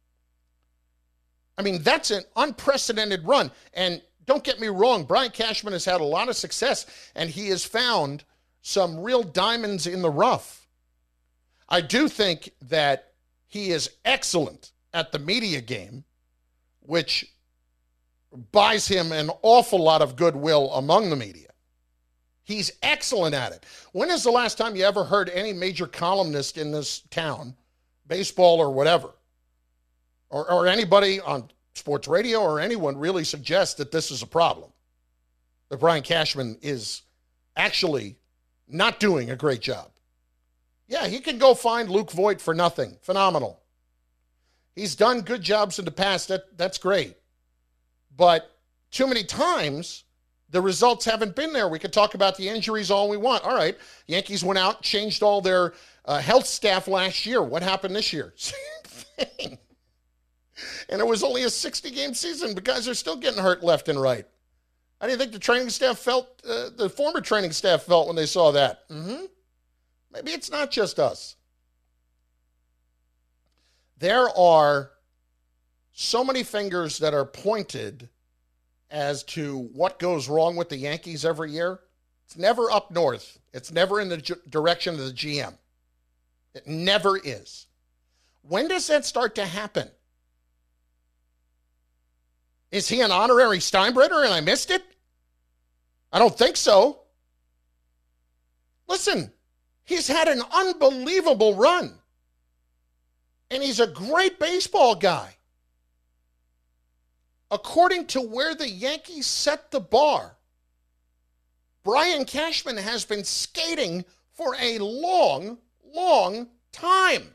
I mean, that's an unprecedented run. And don't get me wrong, Brian Cashman has had a lot of success, and he has found some real diamonds in the rough. I do think that he is excellent at the media game, which buys him an awful lot of goodwill among the media. He's excellent at it. When is the last time you ever heard any major columnist in this town, baseball or whatever, or, or anybody on sports radio or anyone really suggest that this is a problem? That Brian Cashman is actually not doing a great job. Yeah, he can go find Luke Voigt for nothing. Phenomenal. He's done good jobs in the past. That, that's great. But too many times, the results haven't been there. We could talk about the injuries all we want. All right, Yankees went out, changed all their uh, health staff last year. What happened this year? Same thing. And it was only a sixty-game season, but guys are still getting hurt left and right. How do you think the training staff felt, uh, the former training staff felt when they saw that? Mm-hmm. Maybe it's not just us. There are so many fingers that are pointed as to what goes wrong with the Yankees every year. It's never up north. It's never in the g- direction of the G M. It never is. When does that start to happen? Is he an honorary Steinbrenner and I missed it? I don't think so. Listen, he's had an unbelievable run. And he's a great baseball guy. According to where the Yankees set the bar, Brian Cashman has been skating for a long, long time.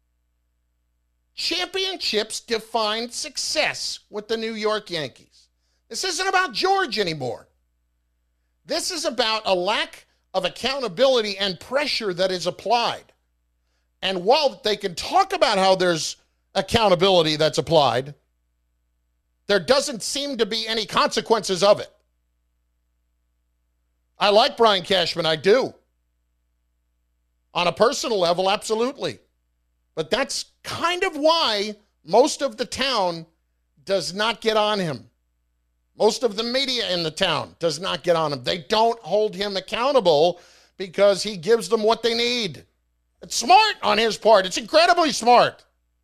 Championships define success with the New York Yankees. This isn't about George anymore. This is about a lack of accountability and pressure that is applied. And while they can talk about how there's accountability that's applied, there doesn't seem to be any consequences of it. I like Brian Cashman, I do. On a personal level, absolutely. But that's kind of why most of the town does not get on him. Most of the media in the town does not get on him. They don't hold him accountable because he gives them what they need. It's smart on his part. It's incredibly smart.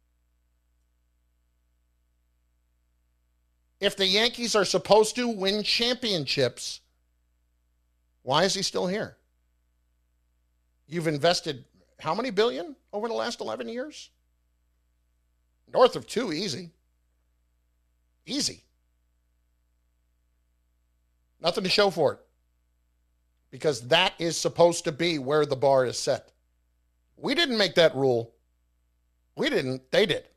If the Yankees are supposed to win championships, why is he still here? You've invested how many billion over the last eleven years? North of two, easy. Easy. Nothing to show for it. Because that is supposed to be where the bar is set. We didn't make that rule. We didn't. They did.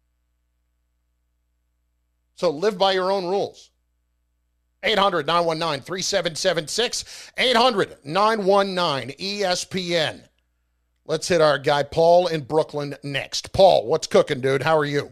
So live by your own rules. eight hundred nine one nine three seven seven six. eight hundred nine one nine E S P N. Let's hit our guy Paul in Brooklyn next. Paul, what's cooking, dude? How are you?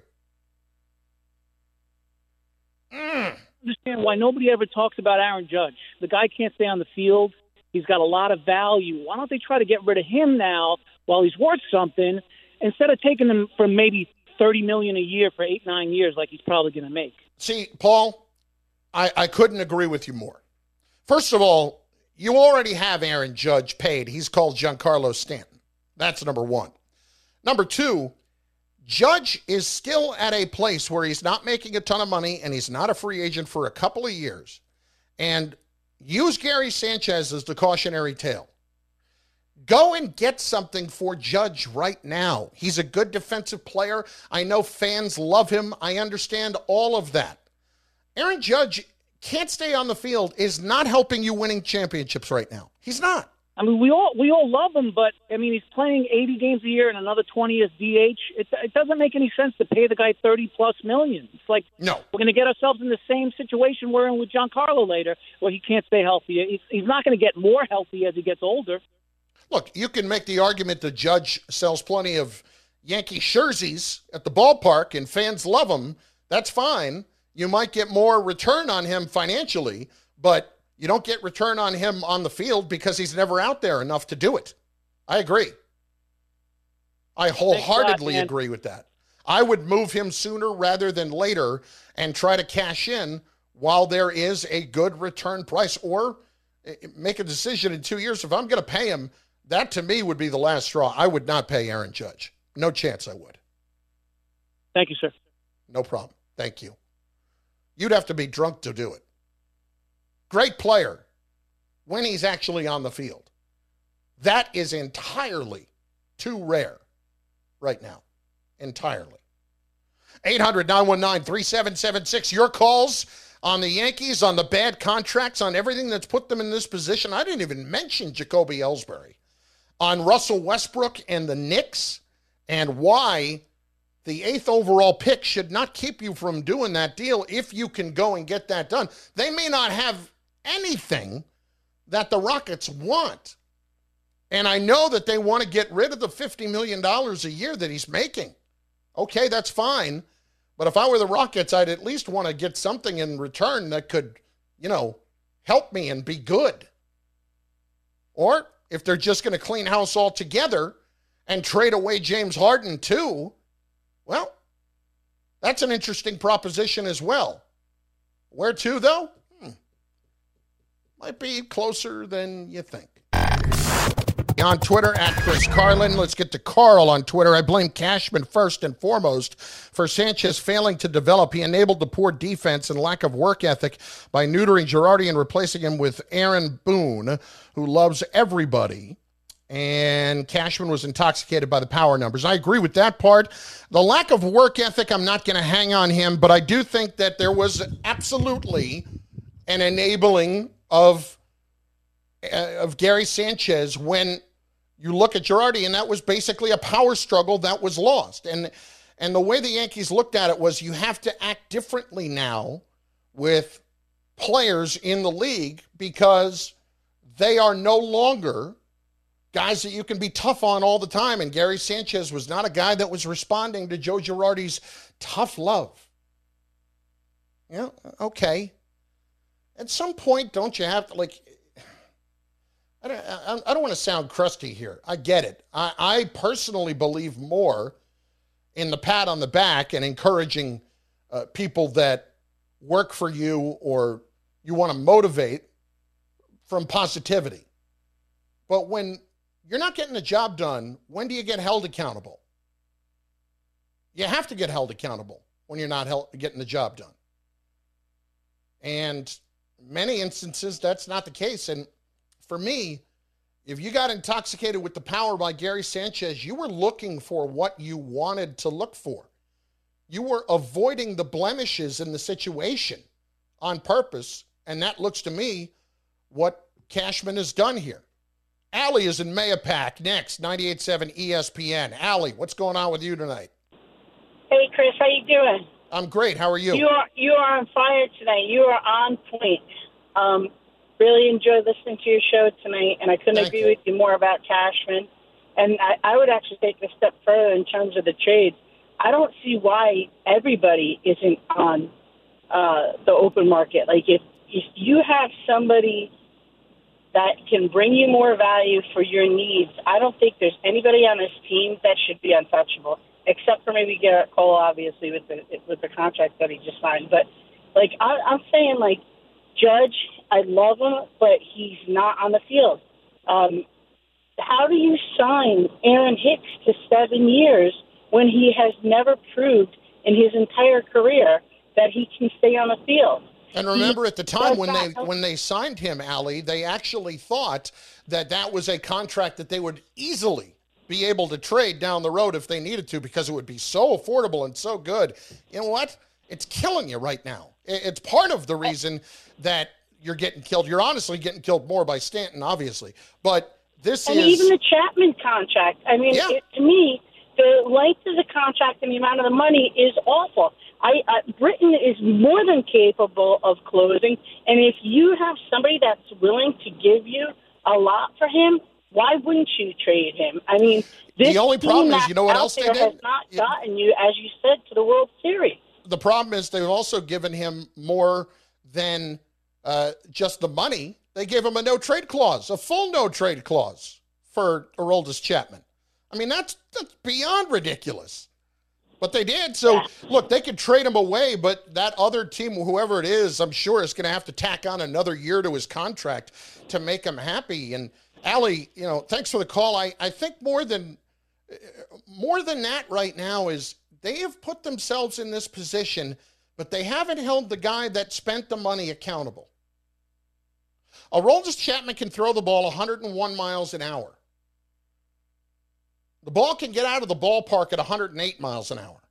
Mm. I understand why nobody ever talks about Aaron Judge. The guy can't stay on the field. He's got a lot of value. Why don't they try to get rid of him now while he's worth something instead of taking him from maybe thirty million dollars a year for eight, nine years like he's probably going to make? See, Paul, I, I couldn't agree with you more. First of all, you already have Aaron Judge paid. He's called Giancarlo Stanton. That's number one. Number two, Judge is still at a place where he's not making a ton of money and he's not a free agent for a couple of years. And use Gary Sanchez as the cautionary tale. Go and get something for Judge right now. He's a good defensive player. I know fans love him. I understand all of that. Aaron Judge can't stay on the field, is not helping you winning championships right now. He's not. I mean, we all we all love him, but, I mean, he's playing eighty games a year and another twenty as D H. It, it doesn't make any sense to pay the guy thirty-plus million. It's like no. We're going to get ourselves in the same situation we're in with Giancarlo later, where he can't stay healthy. He's, he's not going to get more healthy as he gets older. Look, you can make the argument the Judge sells plenty of Yankee jerseys at the ballpark and fans love him. That's fine. You might get more return on him financially, but you don't get return on him on the field because he's never out there enough to do it. I agree. I wholeheartedly God, agree with that. I would move him sooner rather than later and try to cash in while there is a good return price, or make a decision in two years. If I'm going to pay him, that to me would be the last straw. I would not pay Aaron Judge. No chance I would. Thank you, sir. No problem. Thank you. You'd have to be drunk to do it. Great player when he's actually on the field. That is entirely too rare right now. Entirely. eight hundred nine one nine three seven seven six. Your calls on the Yankees, on the bad contracts, on everything that's put them in this position. I didn't even mention Jacoby Ellsbury. On Russell Westbrook and the Knicks, and why the eighth overall pick should not keep you from doing that deal if you can go and get that done. They may not have anything that the Rockets want. And I know that they want to get rid of the fifty million dollars a year that he's making. Okay, that's fine. But if I were the Rockets, I'd at least want to get something in return that could, you know, help me and be good. Or if they're just going to clean house altogether and trade away James Harden too, well, that's an interesting proposition as well. Where to, though? Hmm. Might be closer than you think. on Twitter at Chris Carlin. Let's get to Carl on Twitter. I blame Cashman first and foremost for Sanchez failing to develop. He enabled the poor defense and lack of work ethic by neutering Girardi and replacing him with Aaron Boone, who loves everybody. And Cashman was intoxicated by the power numbers. I agree with that part. The lack of work ethic, I'm not going to hang on him, but I do think that there was absolutely an enabling of uh, of Gary Sanchez when you look at Girardi, and that was basically a power struggle that was lost. And and the way the Yankees looked at it was you have to act differently now with players in the league because they are no longer guys that you can be tough on all the time. And Gary Sanchez was not a guy that was responding to Joe Girardi's tough love. Yeah, okay. At some point, don't you have to, like, I don't, I, I don't want to sound crusty here. I get it. I, I personally believe more in the pat on the back and encouraging uh, people that work for you or you want to motivate from positivity. But when you're not getting the job done, when do you get held accountable? You have to get held accountable when you're not held, getting the job done. And many instances, that's not the case. And for me, if you got intoxicated with the power by Gary Sanchez, you were looking for what you wanted to look for. You were avoiding the blemishes in the situation on purpose. And that looks to me what Cashman has done here. Allie is in Mayapack next, ninety-eight point seven E S P N. Allie, what's going on with you tonight? Hey, Chris, how you doing? I'm great. How are you? You are you are on fire tonight. You are on point. Um, really enjoyed listening to your show tonight, and I couldn't Thank agree you. with you more about Cashman. And I, I would actually take it a step further in terms of the trades. I don't see why everybody isn't on uh, the open market. Like, if, if you have somebody that can bring you more value for your needs, I don't think there's anybody on this team that should be untouchable, except for maybe Garrett Cole, obviously, with the with the contract that he just signed. But, like, I, I'm saying, like, Judge, I love him, but he's not on the field. Um, how do you sign Aaron Hicks to seven years when he has never proved in his entire career that he can stay on the field? And remember, at the time when they when they signed him, Allie, they actually thought that that was a contract that they would easily be able to trade down the road if they needed to, because it would be so affordable and so good. You know what? It's killing you right now. It's part of the reason that you're getting killed. You're honestly getting killed more by Stanton, obviously. But this and is... And even the Chapman contract. I mean, yeah. it, to me, the length of the contract and the amount of the money is awful. I, uh, Britain is more than capable of closing, and if you have somebody that's willing to give you a lot for him, why wouldn't you trade him? I mean, this the only problem is, you know what out else they there did? has not gotten you, as you said, to the World Series. The problem is they've also given him more than uh, just the money. They gave him a no-trade clause, a full no-trade clause for Aroldis Chapman. I mean, that's that's beyond ridiculous. But they did. So, yeah. Look, they could trade him away, but that other team, whoever it is, I'm sure is going to have to tack on another year to his contract to make him happy. And, Allie, you know, thanks for the call. I, I think more than more than that right now is they have put themselves in this position, but they haven't held the guy that spent the money accountable. Aroldis Chapman can throw the ball one hundred one miles an hour. The ball can get out of the ballpark at one hundred eight miles an hour.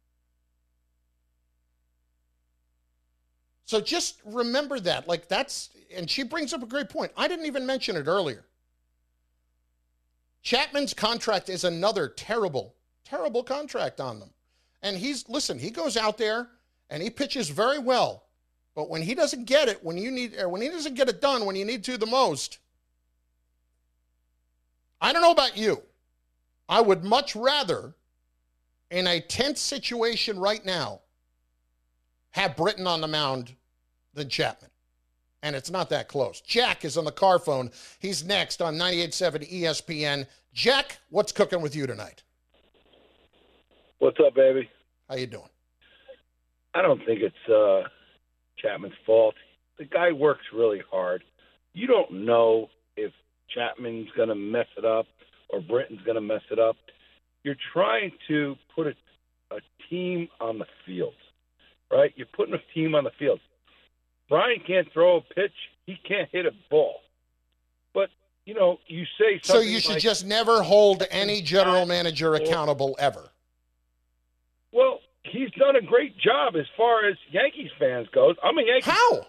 So just remember that. Like, that's, and she brings up a great point. I didn't even mention it earlier. Chapman's contract is another terrible, terrible contract on them. And he's, listen, he goes out there and he pitches very well. But when he doesn't get it, when you need, or when he doesn't get it done when you need to the most, I don't know about you. I would much rather, in a tense situation right now, have Britton on the mound than Chapman. And it's not that close. Jack is on the car phone. He's next on ninety-eight point seven E S P N. Jack, what's cooking with you tonight? What's up, baby? How you doing? I don't think it's uh, Chapman's fault. The guy works really hard. You don't know if Chapman's going to mess it up or Britton's going to mess it up. You're trying to put a, a team on the field, right? You're putting a team on the field. Brian can't throw a pitch. He can't hit a ball. But, you know, you say something So you should like, just never hold any general manager accountable ever. Well, he's done a great job as far as Yankees fans goes. I'm a Yankees. How?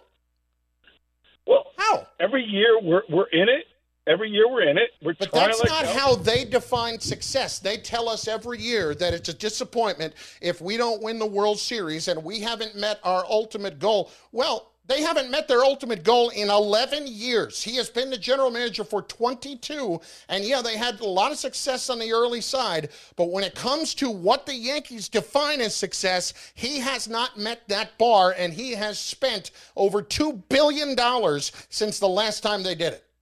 Well, how? Every year we're we're in it. Every year we're in it. We're But trying that's like not hell. how they define success. They tell us every year that it's a disappointment if we don't win the World Series and we haven't met our ultimate goal. Well, they haven't met their ultimate goal in eleven years. He has been the general manager for twenty-two, and yeah, they had a lot of success on the early side, but when it comes to what the Yankees define as success, he has not met that bar, and he has spent over two billion dollars since the last time they did it.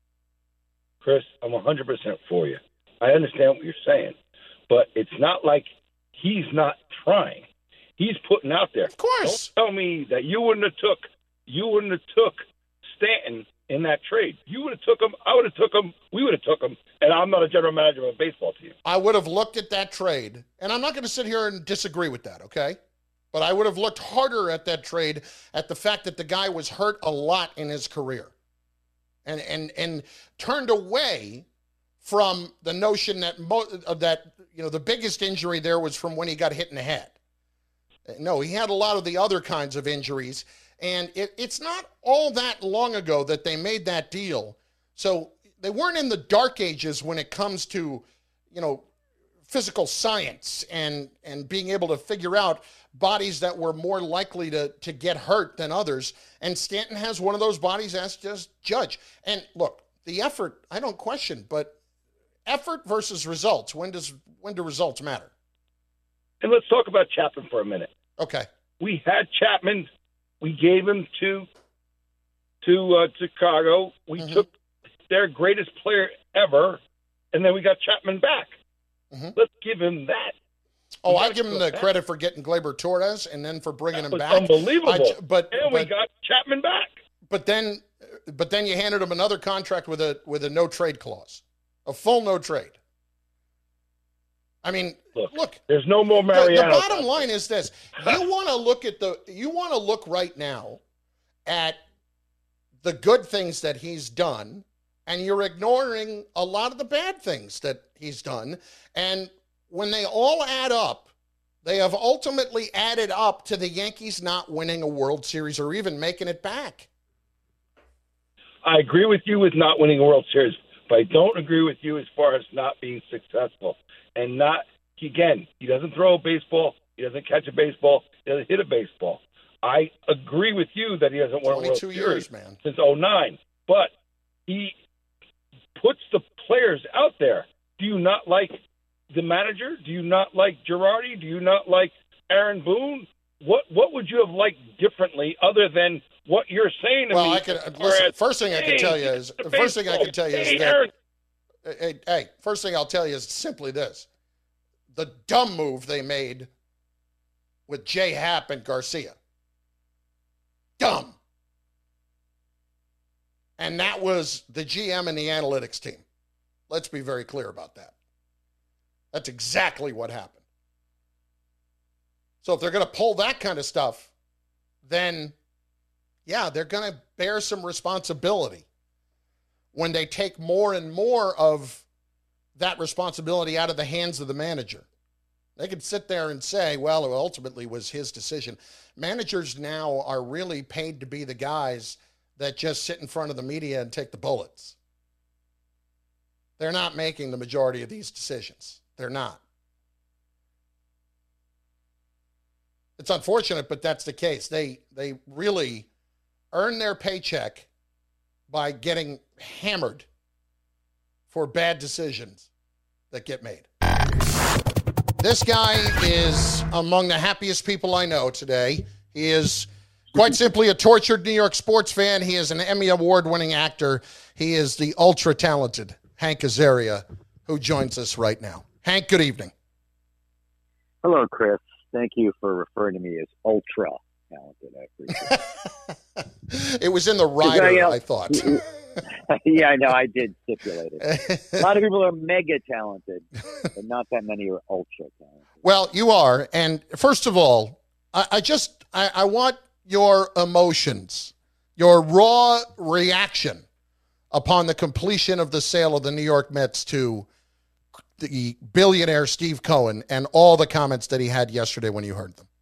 Chris, I'm one hundred percent for you. I understand what you're saying, but it's not like he's not trying. He's putting out there. Of course. Don't tell me that you wouldn't have took you wouldn't have took Stanton in that trade. You would have took him. I would have took him. We would have took him. And I'm not a general manager of a baseball team. I would have looked at that trade, and I'm not going to sit here and disagree with that, okay? But I would have looked harder at that trade at the fact that the guy was hurt a lot in his career. And and and turned away from the notion that mo- that you know the biggest injury there was from when he got hit in the head. No, he had a lot of the other kinds of injuries, and it, it's not all that long ago that they made that deal. So they weren't in the dark ages when it comes to, you know, physical science and and being able to figure out bodies that were more likely to to get hurt than others. And Stanton has one of those bodies as just Judge. And look, the effort, I don't question, but effort versus results. When does when do results matter? And let's talk about Chapman for a minute. Okay. We had Chapman. We gave him to to uh, Chicago. We Mm-hmm. took their greatest player ever, and then we got Chapman back. Mm-hmm. Let's give him that. Oh, We I gotta give him go the back. credit for getting Gleyber Torres and then for bringing That him was back. unbelievable. I ju- but and we but, got Chapman back. but then but then you handed him another contract with a with a no trade clause, a full no trade. I mean, look, look there's no more the, the Mariano. bottom line is this: you want to look at the you want to look right now at the good things that he's done, and you're ignoring a lot of the bad things that he's done. And when they all add up, they have ultimately added up to the Yankees not winning a World Series or even making it back. I agree with you with not winning a World Series, but I don't agree with you as far as not being successful. And not, again, he doesn't throw a baseball, he doesn't catch a baseball, he doesn't hit a baseball. I agree with you that he hasn't won a World twenty-two Series years, man. since oh nine, but he puts the players out there. Do you not like the manager? Do you not like Girardi? Do you not like Aaron Boone? What what would you have liked differently other than what you're saying to Well, me? I could as listen. far as, First thing I can hey, tell you is the first thing I baseball, can tell you is hey, that Aaron, hey, hey, first thing I'll tell you is simply this: the dumb move they made with J. Happ and Garcia. Dumb. And that was the G M and the analytics team. Let's be very clear about that. That's exactly what happened. So if they're going to pull that kind of stuff, then, yeah, they're going to bear some responsibility when they take more and more of that responsibility out of the hands of the manager. They could sit there and say, well, it ultimately was his decision. Managers now are really paid to be the guys that just sit in front of the media and take the bullets. They're not making the majority of these decisions. They're not. It's unfortunate, but that's the case. They they really earn their paycheck by getting hammered for bad decisions that get made. This guy is among the happiest people I know today. He is quite simply a tortured New York sports fan. He is an Emmy Award-winning actor. He is the ultra-talented Hank Azaria, who joins us right now. Hank, good evening. Hello, Chris. Thank you for referring to me as ultra talented. I appreciate it. It was in the rider, I, uh, I thought. Yeah, I know. I did stipulate it. A lot of people are mega talented, but not that many are ultra talented. Well, you are. And first of all, I, I just I, I want your emotions, your raw reaction upon the completion of the sale of the New York Mets to the billionaire Steve Cohen and all the comments that he had yesterday when you heard them.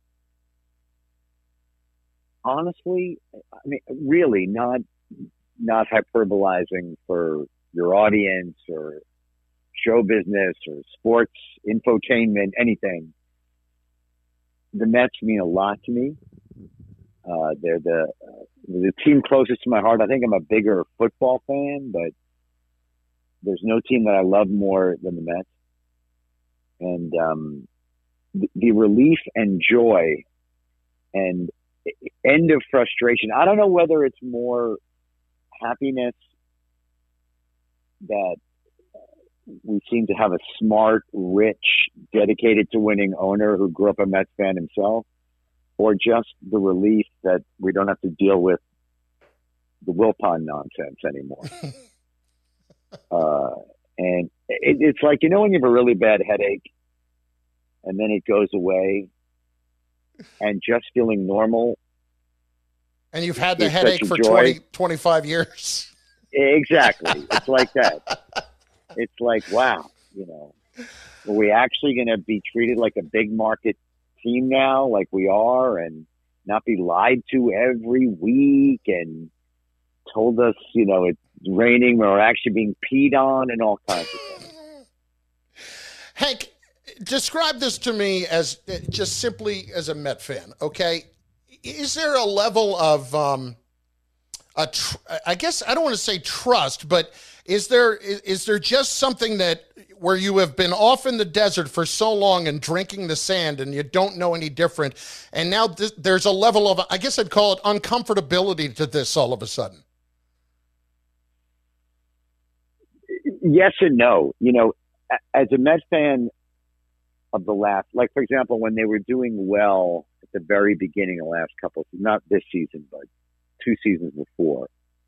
Honestly, I mean, really, not not hyperbolizing for your audience or show business or sports infotainment, anything. The Mets mean a lot to me. Uh, they're the uh, the team closest to my heart. I think I'm a bigger football fan, but there's no team that I love more than the Mets. And um, the, the relief and joy and end of frustration. I don't know whether it's more happiness that we seem to have a smart, rich, dedicated to winning owner who grew up a Mets fan himself, or just the relief that we don't have to deal with the Wilpon nonsense anymore. uh, and it, it's like, you know, when you have a really bad headache and then it goes away and just feeling normal. And you've had the headache for twenty, twenty-five years. Exactly. It's like that. It's like, wow, you know, are we actually going to be treated like a big market team now, like we are, and not be lied to every week and told us, you know, it's raining or actually being peed on and all kinds of things. Hank, describe this to me as just simply as a Met fan, okay? Is there a level of, um, a tr- I guess I don't want to say trust, but is there is, is there just something that where you have been off in the desert for so long and drinking the sand and you don't know any different, and now th- there's a level of, I guess I'd call it uncomfortability to this all of a sudden? Yes and no. You know, as a Met fan of the last, like, for example, when they were doing well at the very beginning of the last couple, not this season, but two seasons before,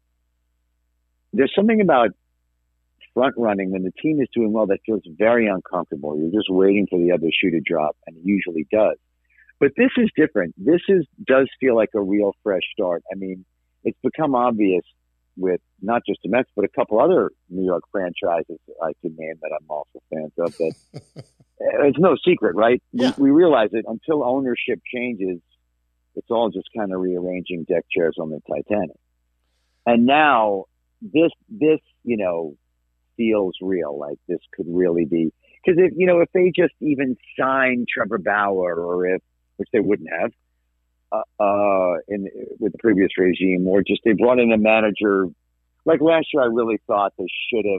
there's something about front running when the team is doing well that feels very uncomfortable. You're just waiting for the other shoe to drop, and it usually does. But this is different. This is does feel like a real fresh start. I mean, it's become obvious with not just the Mets, but a couple other New York franchises I can name that I'm also fans of. That it's no secret, right? Yeah. We, we realize that until ownership changes, it's all just kind of rearranging deck chairs on the Titanic. And now this, this, you know, feels real. Like this could really be, because if, you know, if they just even signed Trevor Bauer, or if, which they wouldn't have, uh, uh in with the previous regime, or just they brought in a manager, like last year, I really thought they should have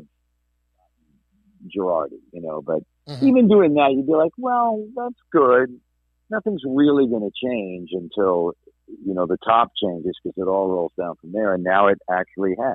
Girardi, you know, but mm-hmm. even doing that, you'd be like, well, that's good. Nothing's really going to change until, you know, the top changes, because it all rolls down from there. And now it actually has.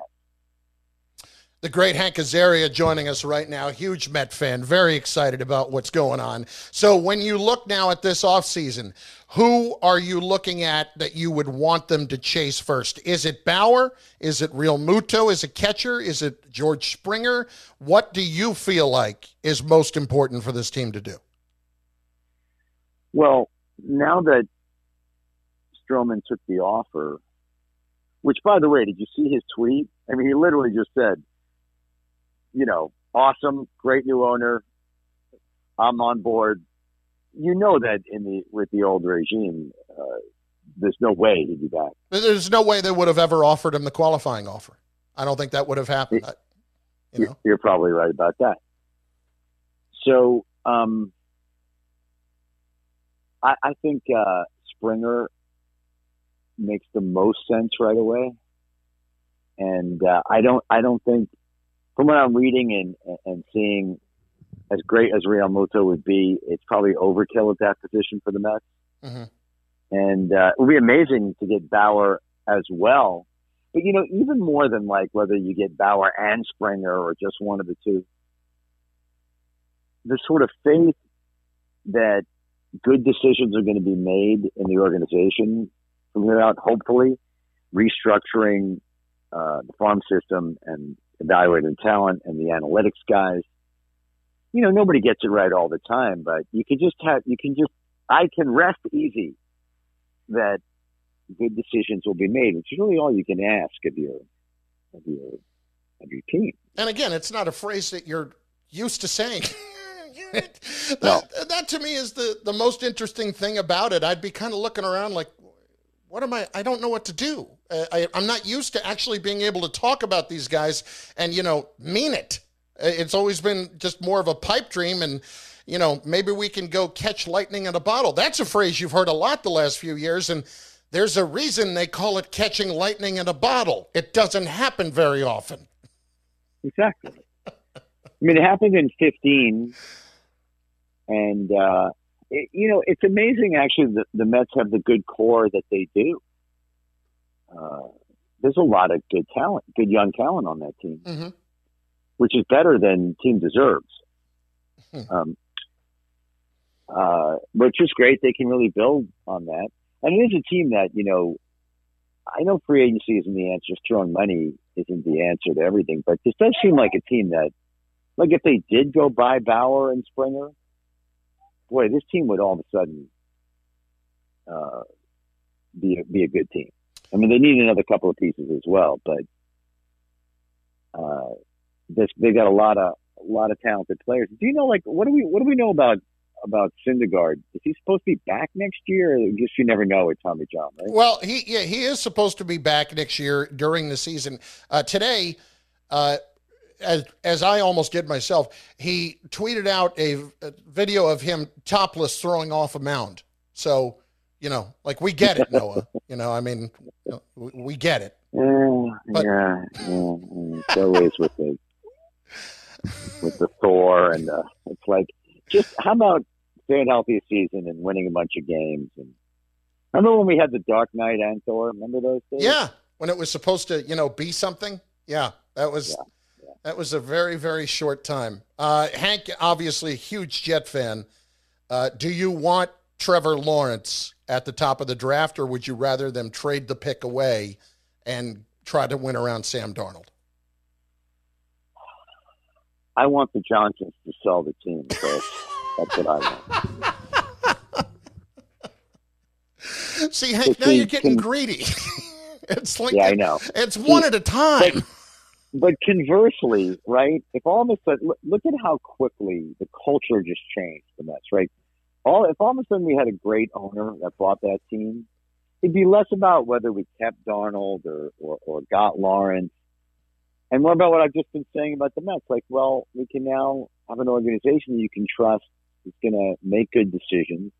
The great Hank Azaria joining us right now, huge Met fan, very excited about what's going on. So when you look now at this offseason, who are you looking at that you would want them to chase first? Is it Bauer? Is it Real Muto? Is it catcher? Is it George Springer? What do you feel like is most important for this team to do? Well, now that Stroman took the offer, which, by the way, did you see his tweet? I mean, he literally just said, you know, awesome, great new owner, I'm on board. You know that in the with the old regime, uh, there's no way he'd be back. There's no way they would have ever offered him the qualifying offer. I don't think that would have happened. You know? You're probably right about that. So, um, I, I think uh, Springer makes the most sense right away, and uh, I don't. I don't think, from what I'm reading and and seeing, as great as Real Muto would be, it's probably overkill at that position for the Mets. Mm-hmm. And uh, it would be amazing to get Bauer as well. But, you know, even more than like whether you get Bauer and Springer or just one of the two, the sort of faith that good decisions are going to be made in the organization from here out, hopefully restructuring uh, the farm system and evaluating talent and the analytics guys. You know, nobody gets it right all the time, but you can just have, you can just, I can rest easy that good decisions will be made, which is really all you can ask of your, of your, of your team. And again, it's not a phrase that you're used to saying. that, no. that to me is the, the most interesting thing about it. I'd be kind of looking around like, what am I, I don't know what to do. Uh, I, I'm not used to actually being able to talk about these guys and, you know, mean it. It's always been just more of a pipe dream and, you know, maybe we can go catch lightning in a bottle. That's a phrase you've heard a lot the last few years, and there's a reason they call it catching lightning in a bottle. It doesn't happen very often. Exactly. I mean, it happened in fifteen, and, uh, it, you know, it's amazing, actually, that the Mets have the good core that they do. Uh, there's a lot of good talent, good young talent on that team, mm-hmm. which is better than the team deserves. Hmm. Um, uh, which is great. They can really build on that. And it is a team that, you know, I know free agency isn't the answer. Throwing money isn't the answer to everything, but this does seem like a team that, like if they did go buy Bauer and Springer, boy, this team would all of a sudden uh, be, a, be a good team. I mean, they need another couple of pieces as well, but uh, this, they got a lot of, a lot of talented players. Do you know, like, what do we, what do we know about, about Syndergaard? Is he supposed to be back next year? Or just, you never know with Tommy John, right? Well, he, yeah, he is supposed to be back next year during the season. Uh, today, uh, as, as I almost did myself, he tweeted out a, a video of him topless throwing off a mound. So, you know, like, we get it, Noah. You know, I mean, you know, we, we get it. Yeah, but, yeah, yeah, yeah. It's always with the, with the Thor, and uh, it's like, just how about staying healthy a season and winning a bunch of games? And remember when we had the Dark Knight and Thor? Remember those days? Yeah, when it was supposed to, you know, be something. Yeah, that was yeah, yeah. that was a very, very short time. Uh, Hank, obviously a huge Jet fan. Uh, do you want Trevor Lawrence at the top of the draft, or would you rather them trade the pick away and try to win around Sam Darnold? I want the Johnsons to sell the team, so that's what I want. See, Hank, now you're getting greedy. It's like, yeah, I know. It's one at a time. But, but conversely, right? If all of a sudden, look, look at how quickly the culture just changed the Mets, right? All if all of a sudden we had a great owner that bought that team, it'd be less about whether we kept Darnold or or, or got Lawrence. And more about what I've just been saying about the Mets. Like, well, we can now have an organization you can trust is going to make good decisions.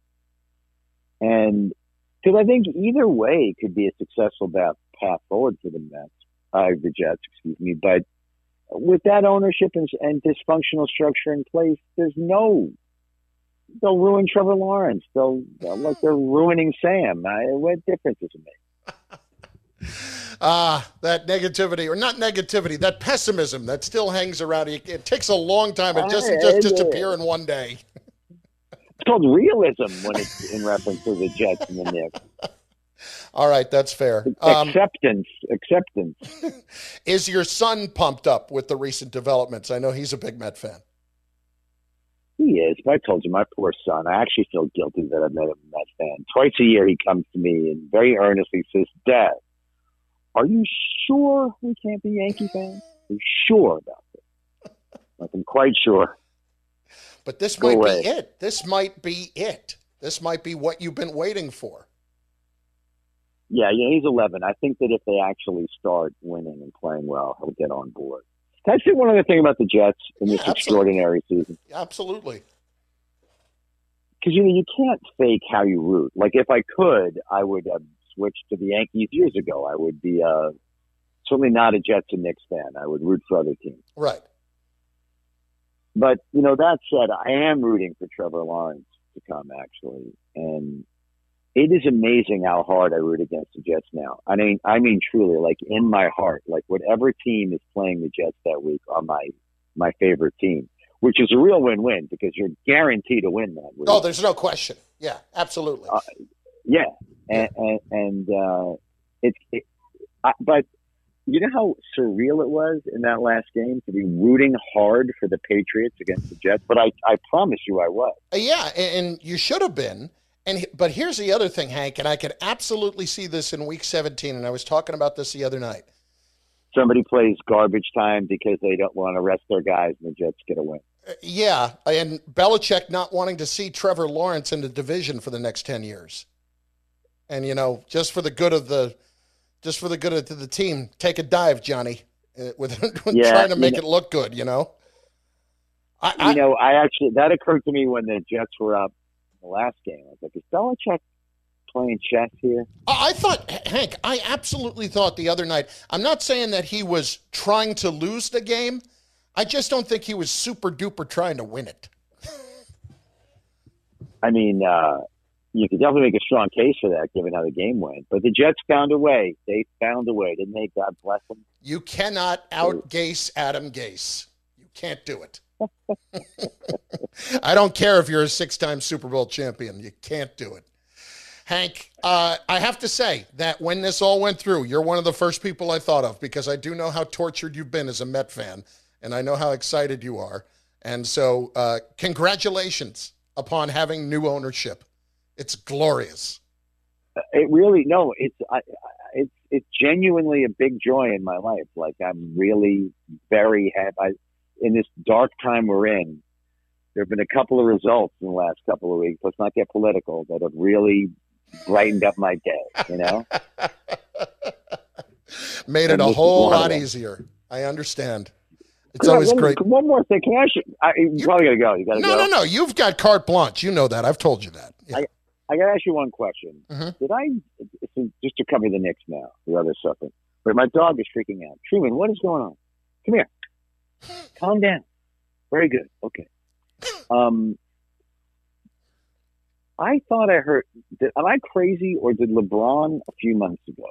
And because I think either way could be a successful path, path forward for the Mets, uh, the Jets, excuse me. But with that ownership and, and dysfunctional structure in place, there's no, they'll ruin Trevor Lawrence. They'll, they'll like they're ruining Sam. I, what difference does it make? Ah, uh, that negativity, or not negativity, that pessimism that still hangs around. It, it takes a long time. It doesn't just disappear in one day. It's called realism when it's in reference to the Jets and the Knicks. All right, that's fair. Um, acceptance, acceptance. Is your son pumped up with the recent developments? I know he's a big Met fan. He is, but I told you, my poor son, I actually feel guilty that I've made him a Met fan. Twice a year he comes to me and very earnestly says, Dad, are you sure we can't be Yankee fans? Are you sure about this? Like, I'm quite sure. But this Go might away. be it. This might be it. This might be what you've been waiting for. Yeah, yeah, he's eleven. I think that if they actually start winning and playing well, he'll get on board. Can I say one other thing about the Jets in this Yeah, absolutely. extraordinary season? Absolutely. Because, you know, you can't fake how you root. Like, if I could, I would have switched to the Yankees years ago. I would be uh, certainly not a Jets and Knicks fan. I would root for other teams. Right. But, you know, that said, I am rooting for Trevor Lawrence to come, actually. And it is amazing how hard I root against the Jets now. I mean, I mean, truly, like, in my heart, like, whatever team is playing the Jets that week are my, my favorite team, which is a real win-win because you're guaranteed to win that week. Oh, there's no question. Yeah, absolutely. Uh, yeah. And, and, and uh, it's, it, I, but you know how surreal it was in that last game to be rooting hard for the Patriots against the Jets? But I, I promise you I was. Uh, yeah, and, and you should have been. And But here's the other thing, Hank, and I could absolutely see this in Week seventeen, and I was talking about this the other night. Somebody plays garbage time because they don't want to rest their guys, and the Jets get a win. Uh, yeah, and Belichick not wanting to see Trevor Lawrence in the division for the next ten years. And, you know, just for the good of the just for the good of the team, take a dive, Johnny, uh, with, with yeah, trying to make know, it look good, you know? I, I, you know, I actually, that occurred to me when the Jets were up in the last game. I was like, is Belichick playing chess here? I thought, Hank, I absolutely thought the other night, I'm not saying that he was trying to lose the game. I just don't think he was super duper trying to win it. I mean, uh, you could definitely make a strong case for that, given how the game went. But the Jets found a way. They found a way, didn't they? God bless them. You cannot out-Gase Adam Gase. You can't do it. I don't care if you're a six-time Super Bowl champion. You can't do it. Hank, uh, I have to say that when this all went through, you're one of the first people I thought of because I do know how tortured you've been as a Met fan, and I know how excited you are. And so uh, congratulations upon having new ownership. It's glorious. It really, no, it's, I, it's, it's genuinely a big joy in my life. Like, I'm really very happy. I, in this dark time we're in, there have been a couple of results in the last couple of weeks, let's not get political, that have really brightened up my day, you know? Made it a whole lot easier. I understand. It's always one, great. One more thing. Can I ask you? I, you you probably got to go. You got to no, go. No, no, no. You've got carte blanche. You know that. I've told you that. Yeah. I, I got to ask you one question. Mm-hmm. Did I, just to cover the Knicks now, the other something, but my dog is freaking out. Truman, what is going on? Come here. Calm down. Very good. Okay. Um, I thought I heard, did, am I crazy or did LeBron a few months ago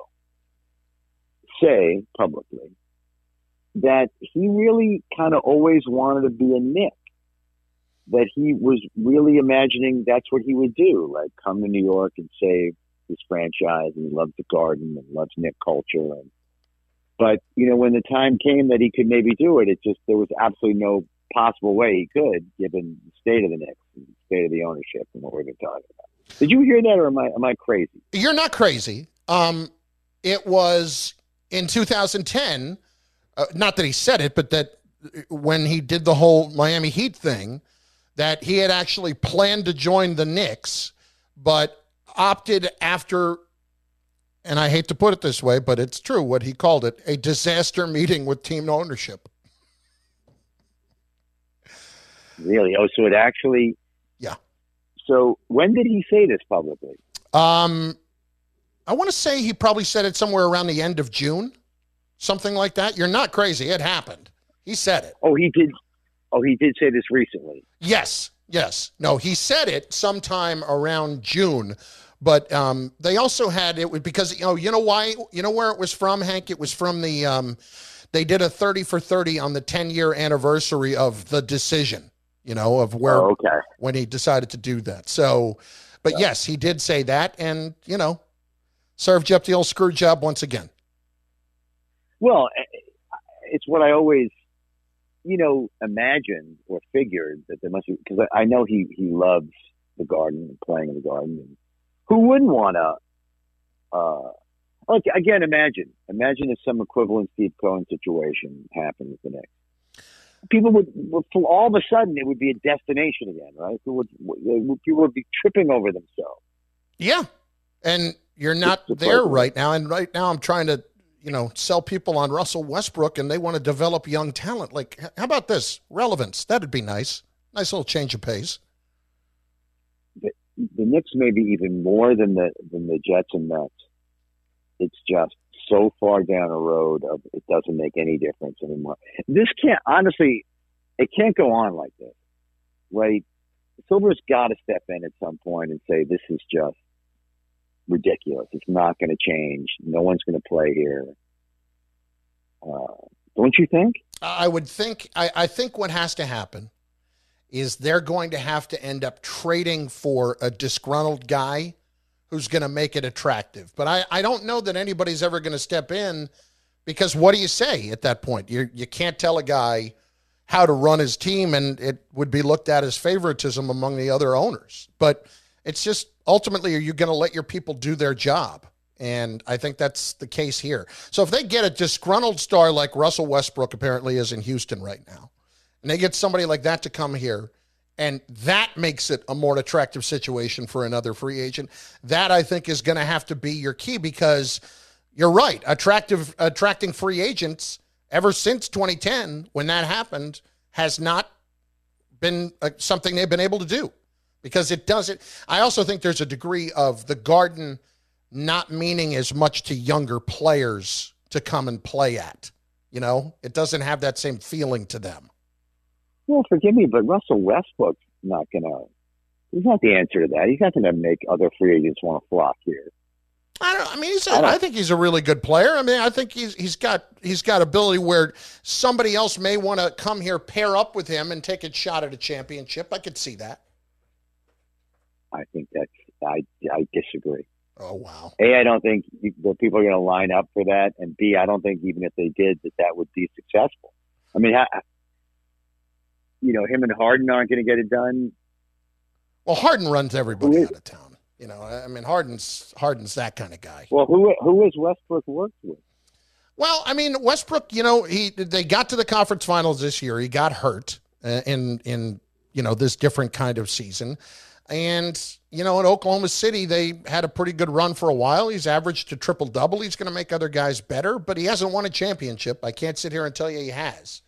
say publicly that he really kind of always wanted to be a Knick? That he was really imagining that's what he would do, like come to New York and save his franchise, and he loved the Garden and loves Knick culture. And, but, you know, when the time came that he could maybe do it, it just, there was absolutely no possible way he could, given the state of the Knicks and the state of the ownership and what we've been talking about. Did you hear that, or am I, am I crazy? You're not crazy. Um, it was in two thousand ten, uh, not that he said it, but that when he did the whole Miami Heat thing, that he had actually planned to join the Knicks, but opted after, and I hate to put it this way, but it's true, what he called it, a disaster meeting with team ownership. Really? Oh, so it actually... Yeah. So when did he say this publicly? Um, I want to say he probably said it somewhere around the end of June, something like that. You're not crazy. It happened. He said it. Oh, he did... Oh, he did say this recently. Yes, yes. No, he said it sometime around June, but um, they also had it because, you know, you know why, you know where it was from, Hank? It was from the, um, they did a thirty for thirty on the ten-year anniversary of the decision, you know, of where, oh, okay. when he decided to do that. So, but yeah. Yes, he did say that, and, you know, served you up the old screw job once again. Well, it's what I always, you know, imagined or figured that there must be, because I, I know he, he loves the Garden and playing in the Garden. And who wouldn't want to, uh, like, again, imagine, imagine if some equivalent Steve Cohen situation happened with the Knicks. People would, would, all of a sudden, it would be a destination again, right? People would, would people would be tripping over themselves. Yeah. And you're not there right now. And right now I'm trying to, you know, sell people on Russell Westbrook, and they want to develop young talent. Like, how about this? Relevance. That'd be nice. Nice little change of pace. The, the Knicks maybe even more than the than the Jets and Mets. It's just so far down a road of it doesn't make any difference anymore. This can't, honestly, it can't go on like this, right? Silver's got to step in at some point and say, this is just ridiculous. It's not going to change. No one's going to play here. Uh, don't you think? I would think, I, I think what has to happen is they're going to have to end up trading for a disgruntled guy who's going to make it attractive. But I, I don't know that anybody's ever going to step in Because what do you say at that point? You you can't tell a guy how to run his team, and it would be looked at as favoritism among the other owners. But it's just, ultimately, are you going to let your people do their job? And I think that's the case here. So if they get a disgruntled star like Russell Westbrook apparently is in Houston right now, and they get somebody like that to come here, and that makes it a more attractive situation for another free agent, that I think is going to have to be your key, because you're right, attractive attracting free agents ever since twenty ten, when that happened, has not been uh, something they've been able to do, because it doesn't. I also think there's a degree of the Garden not meaning as much to younger players to come and play at. You know, it doesn't have that same feeling to them. Well, forgive me, but Russell Westbrook's not going to, he's not the answer to that. He's not going to make other free agents want to flock here. I don't. I mean, he's. A, I, I think he's a really good player. I mean, I think he's he's got he's got ability where somebody else may want to come here, pair up with him, and take a shot at a championship. I could see that. I think that's. I I disagree. Oh wow. A, I don't think the people are going to line up for that, and B, I don't think even if they did that that would be successful. I mean, how, you know, him and Harden aren't going to get it done. Well, Harden runs everybody out of town. You know, I mean, Harden's Harden's that kind of guy. Well, who who has Westbrook worked with? Well, I mean, Westbrook. You know, he they got to the conference finals this year. He got hurt uh, in in you know this different kind of season, and you know, in Oklahoma City they had a pretty good run for a while. He's averaged a triple double. He's going to make other guys better, but he hasn't won a championship. I can't sit here and tell you he has.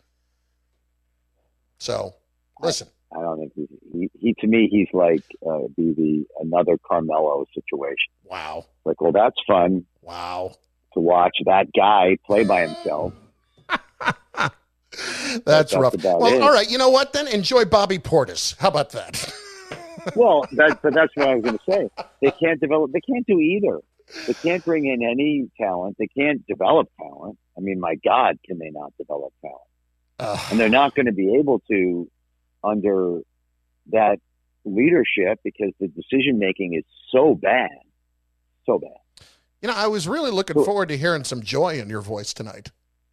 So, listen. I don't think he's, he, he, to me, he's like, uh, be the, another Carmelo situation. Wow. Like, well, that's fun. Wow. To watch that guy play by himself. That's, that's rough. Well, it. All right. You know what then? Enjoy Bobby Portis. How about that? Well, that, but that's what I was going to say. They can't develop, they can't do either. They can't bring in any talent. They can't develop talent. I mean, my God, can they not develop talent? Uh, and they're not going to be able to under that leadership, because the decision making is so bad, so bad. You know, I was really looking cool. forward to hearing some joy in your voice tonight.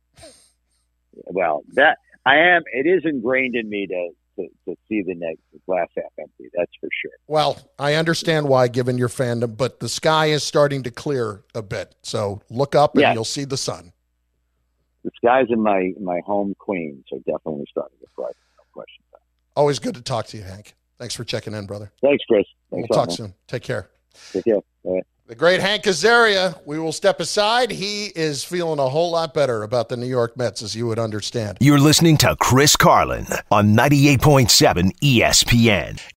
Well, that I am. It is ingrained in me to to, to see the next glass half empty. That's for sure. Well, I understand why, given your fandom, but the sky is starting to clear a bit. So look up and yeah. you'll see the sun. The skies in my my home Queens are definitely starting to brighten. No question about it. Always good to talk to you, Hank. Thanks for checking in, brother. Thanks, Chris. Thanks we'll talk man. soon. Take care. Take care. All right. The great Hank Azaria. We will step aside. He is feeling a whole lot better about the New York Mets, as you would understand. You're listening to Chris Carlin on ninety-eight point seven E S P N.